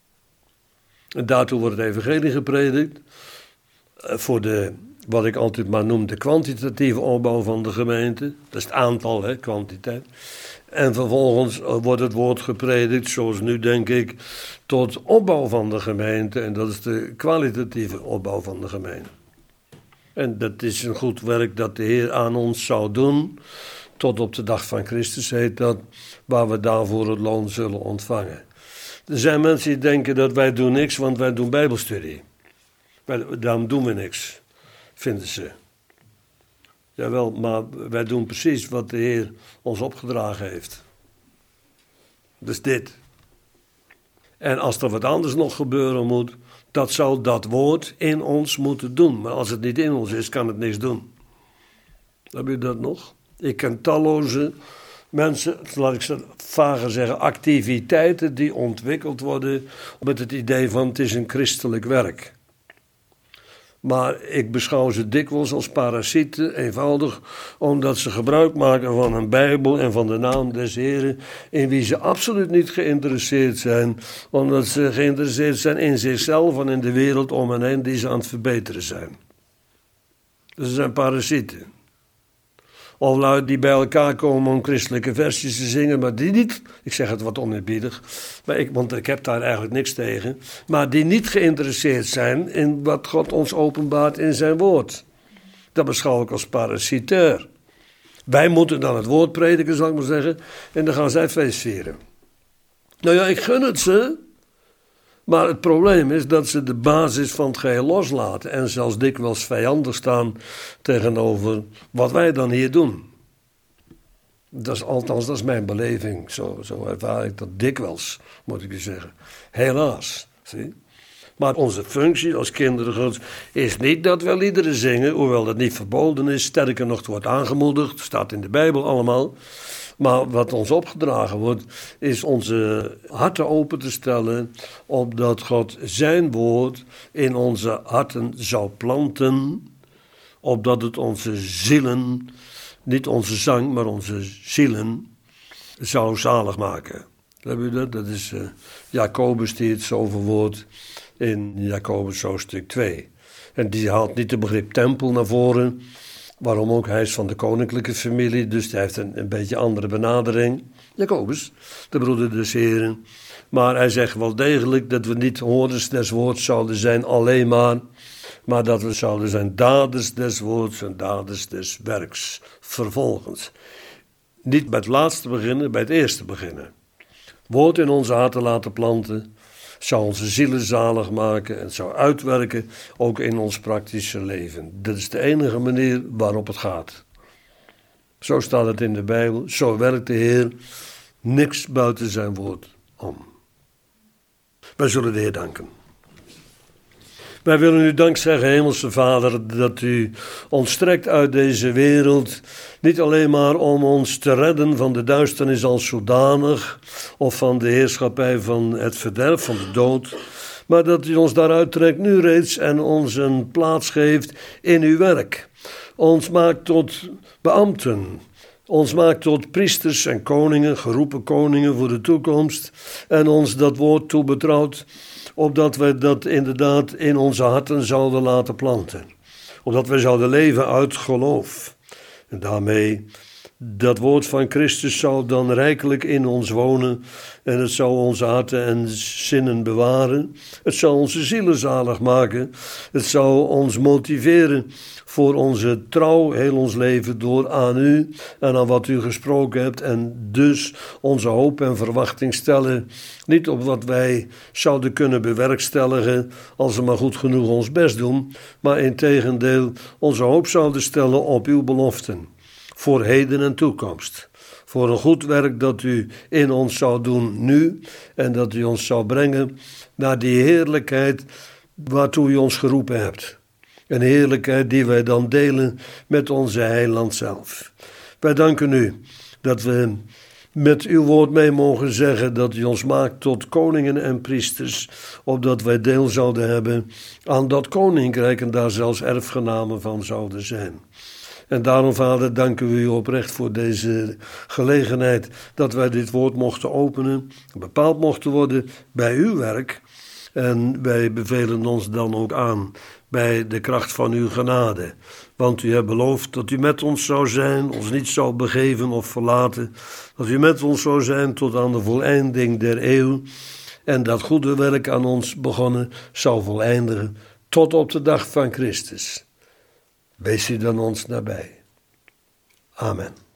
En daartoe wordt het evangelie gepredikt. Voor de, wat ik altijd maar noem, de kwantitatieve opbouw van de gemeente. Dat is het aantal, hè, kwantiteit. En vervolgens wordt het woord gepredikt, zoals nu denk ik, tot opbouw van de gemeente. En dat is de kwalitatieve opbouw van de gemeente. En dat is een goed werk dat de Heer aan ons zou doen. Tot op de dag van Christus heet dat, waar we daarvoor het loon zullen ontvangen. Er zijn mensen die denken dat wij doen niks, want wij doen bijbelstudie. Daarom doen we niks, vinden ze. Jawel, maar wij doen precies wat de Heer ons opgedragen heeft. Dus dit. En als er wat anders nog gebeuren moet, dat zou dat woord in ons moeten doen. Maar als het niet in ons is, kan het niks doen. Heb je dat nog? Ik ken talloze mensen, laat ik zo vager zeggen, activiteiten die ontwikkeld worden met het idee van het is een christelijk werk. Maar ik beschouw ze dikwijls als parasieten, eenvoudig omdat ze gebruik maken van een Bijbel en van de naam des Heren, in wie ze absoluut niet geïnteresseerd zijn, omdat ze geïnteresseerd zijn in zichzelf en in de wereld om hen heen die ze aan het verbeteren zijn. Dus ze zijn parasieten. Of lui die bij elkaar komen om christelijke versjes te zingen, maar die niet, ik zeg het wat oneerbiedig, want ik heb daar eigenlijk niks tegen, maar die niet geïnteresseerd zijn in wat God ons openbaart in zijn woord. Dat beschouw ik als parasitair. Wij moeten dan het woord prediken, zal ik maar zeggen, en dan gaan zij feest vieren. Nou ja, ik gun het ze, maar het probleem is dat ze de basis van het geheel loslaten en zelfs dikwijls vijandig staan tegenover wat wij dan hier doen. Dat is mijn beleving, zo ervaar ik dat dikwijls, moet ik je zeggen. Helaas, zie. Maar onze functie als kinderen Gods is niet dat we liederen zingen, hoewel dat niet verboden is, sterker nog, het wordt aangemoedigd, staat in de Bijbel allemaal. Maar wat ons opgedragen wordt, is onze harten open te stellen, opdat God zijn woord in onze harten zou planten, opdat het onze zielen, niet onze zang, maar onze zielen, zou zalig maken. Heb je dat? Dat is Jacobus die het zo verwoordt in Jacobus hoofdstuk 2. En die haalt niet het begrip tempel naar voren. Waarom ook? Hij is van de koninklijke familie, dus hij heeft een beetje andere benadering. Jacobus, de broeder des Heren. Maar hij zegt wel degelijk dat we niet hoorders des woords zouden zijn alleen maar dat we zouden zijn daders des woords en daders des werks. Vervolgens. Niet bij het laatste beginnen, bij het eerste beginnen. Woord in onze harten laten planten, zou onze zielen zalig maken en zou uitwerken ook in ons praktische leven. Dat is de enige manier waarop het gaat. Zo staat het in de Bijbel, zo werkt de Heer, niks buiten zijn woord om. Wij zullen de Heer danken. Wij willen u dank zeggen, Hemelse Vader, dat u ons trekt uit deze wereld, niet alleen maar om ons te redden van de duisternis als zodanig, of van de heerschappij van het verderf, van de dood, maar dat u ons daaruit trekt nu reeds en ons een plaats geeft in uw werk. Ons maakt tot beambten, ons maakt tot priesters en koningen, geroepen koningen voor de toekomst, en ons dat woord toebetrouwt, opdat wij dat inderdaad in onze harten zouden laten planten. Opdat wij zouden leven uit geloof. En daarmee, dat woord van Christus zou dan rijkelijk in ons wonen. En het zou onze harten en zinnen bewaren. Het zou onze zielen zalig maken. Het zou ons motiveren voor onze trouw heel ons leven door aan u en aan wat u gesproken hebt. En dus onze hoop en verwachting stellen. Niet op wat wij zouden kunnen bewerkstelligen als we maar goed genoeg ons best doen. Maar integendeel onze hoop zouden stellen op uw beloften. Voor heden en toekomst. Voor een goed werk dat u in ons zou doen nu. En dat u ons zou brengen naar die heerlijkheid waartoe u ons geroepen hebt. Een heerlijkheid die wij dan delen met onze heiland zelf. Wij danken u dat we met uw woord mee mogen zeggen dat u ons maakt tot koningen en priesters, opdat wij deel zouden hebben aan dat koninkrijk en daar zelfs erfgenamen van zouden zijn. En daarom, Vader, danken we u oprecht voor deze gelegenheid dat wij dit woord mochten openen, bepaald mochten worden bij uw werk. En wij bevelen ons dan ook aan bij de kracht van uw genade. Want u hebt beloofd dat u met ons zou zijn, ons niet zou begeven of verlaten. Dat u met ons zou zijn tot aan de voleinding der eeuw. En dat goede werk aan ons begonnen zou voleindigen tot op de dag van Christus. Wees u dan ons nabij. Amen.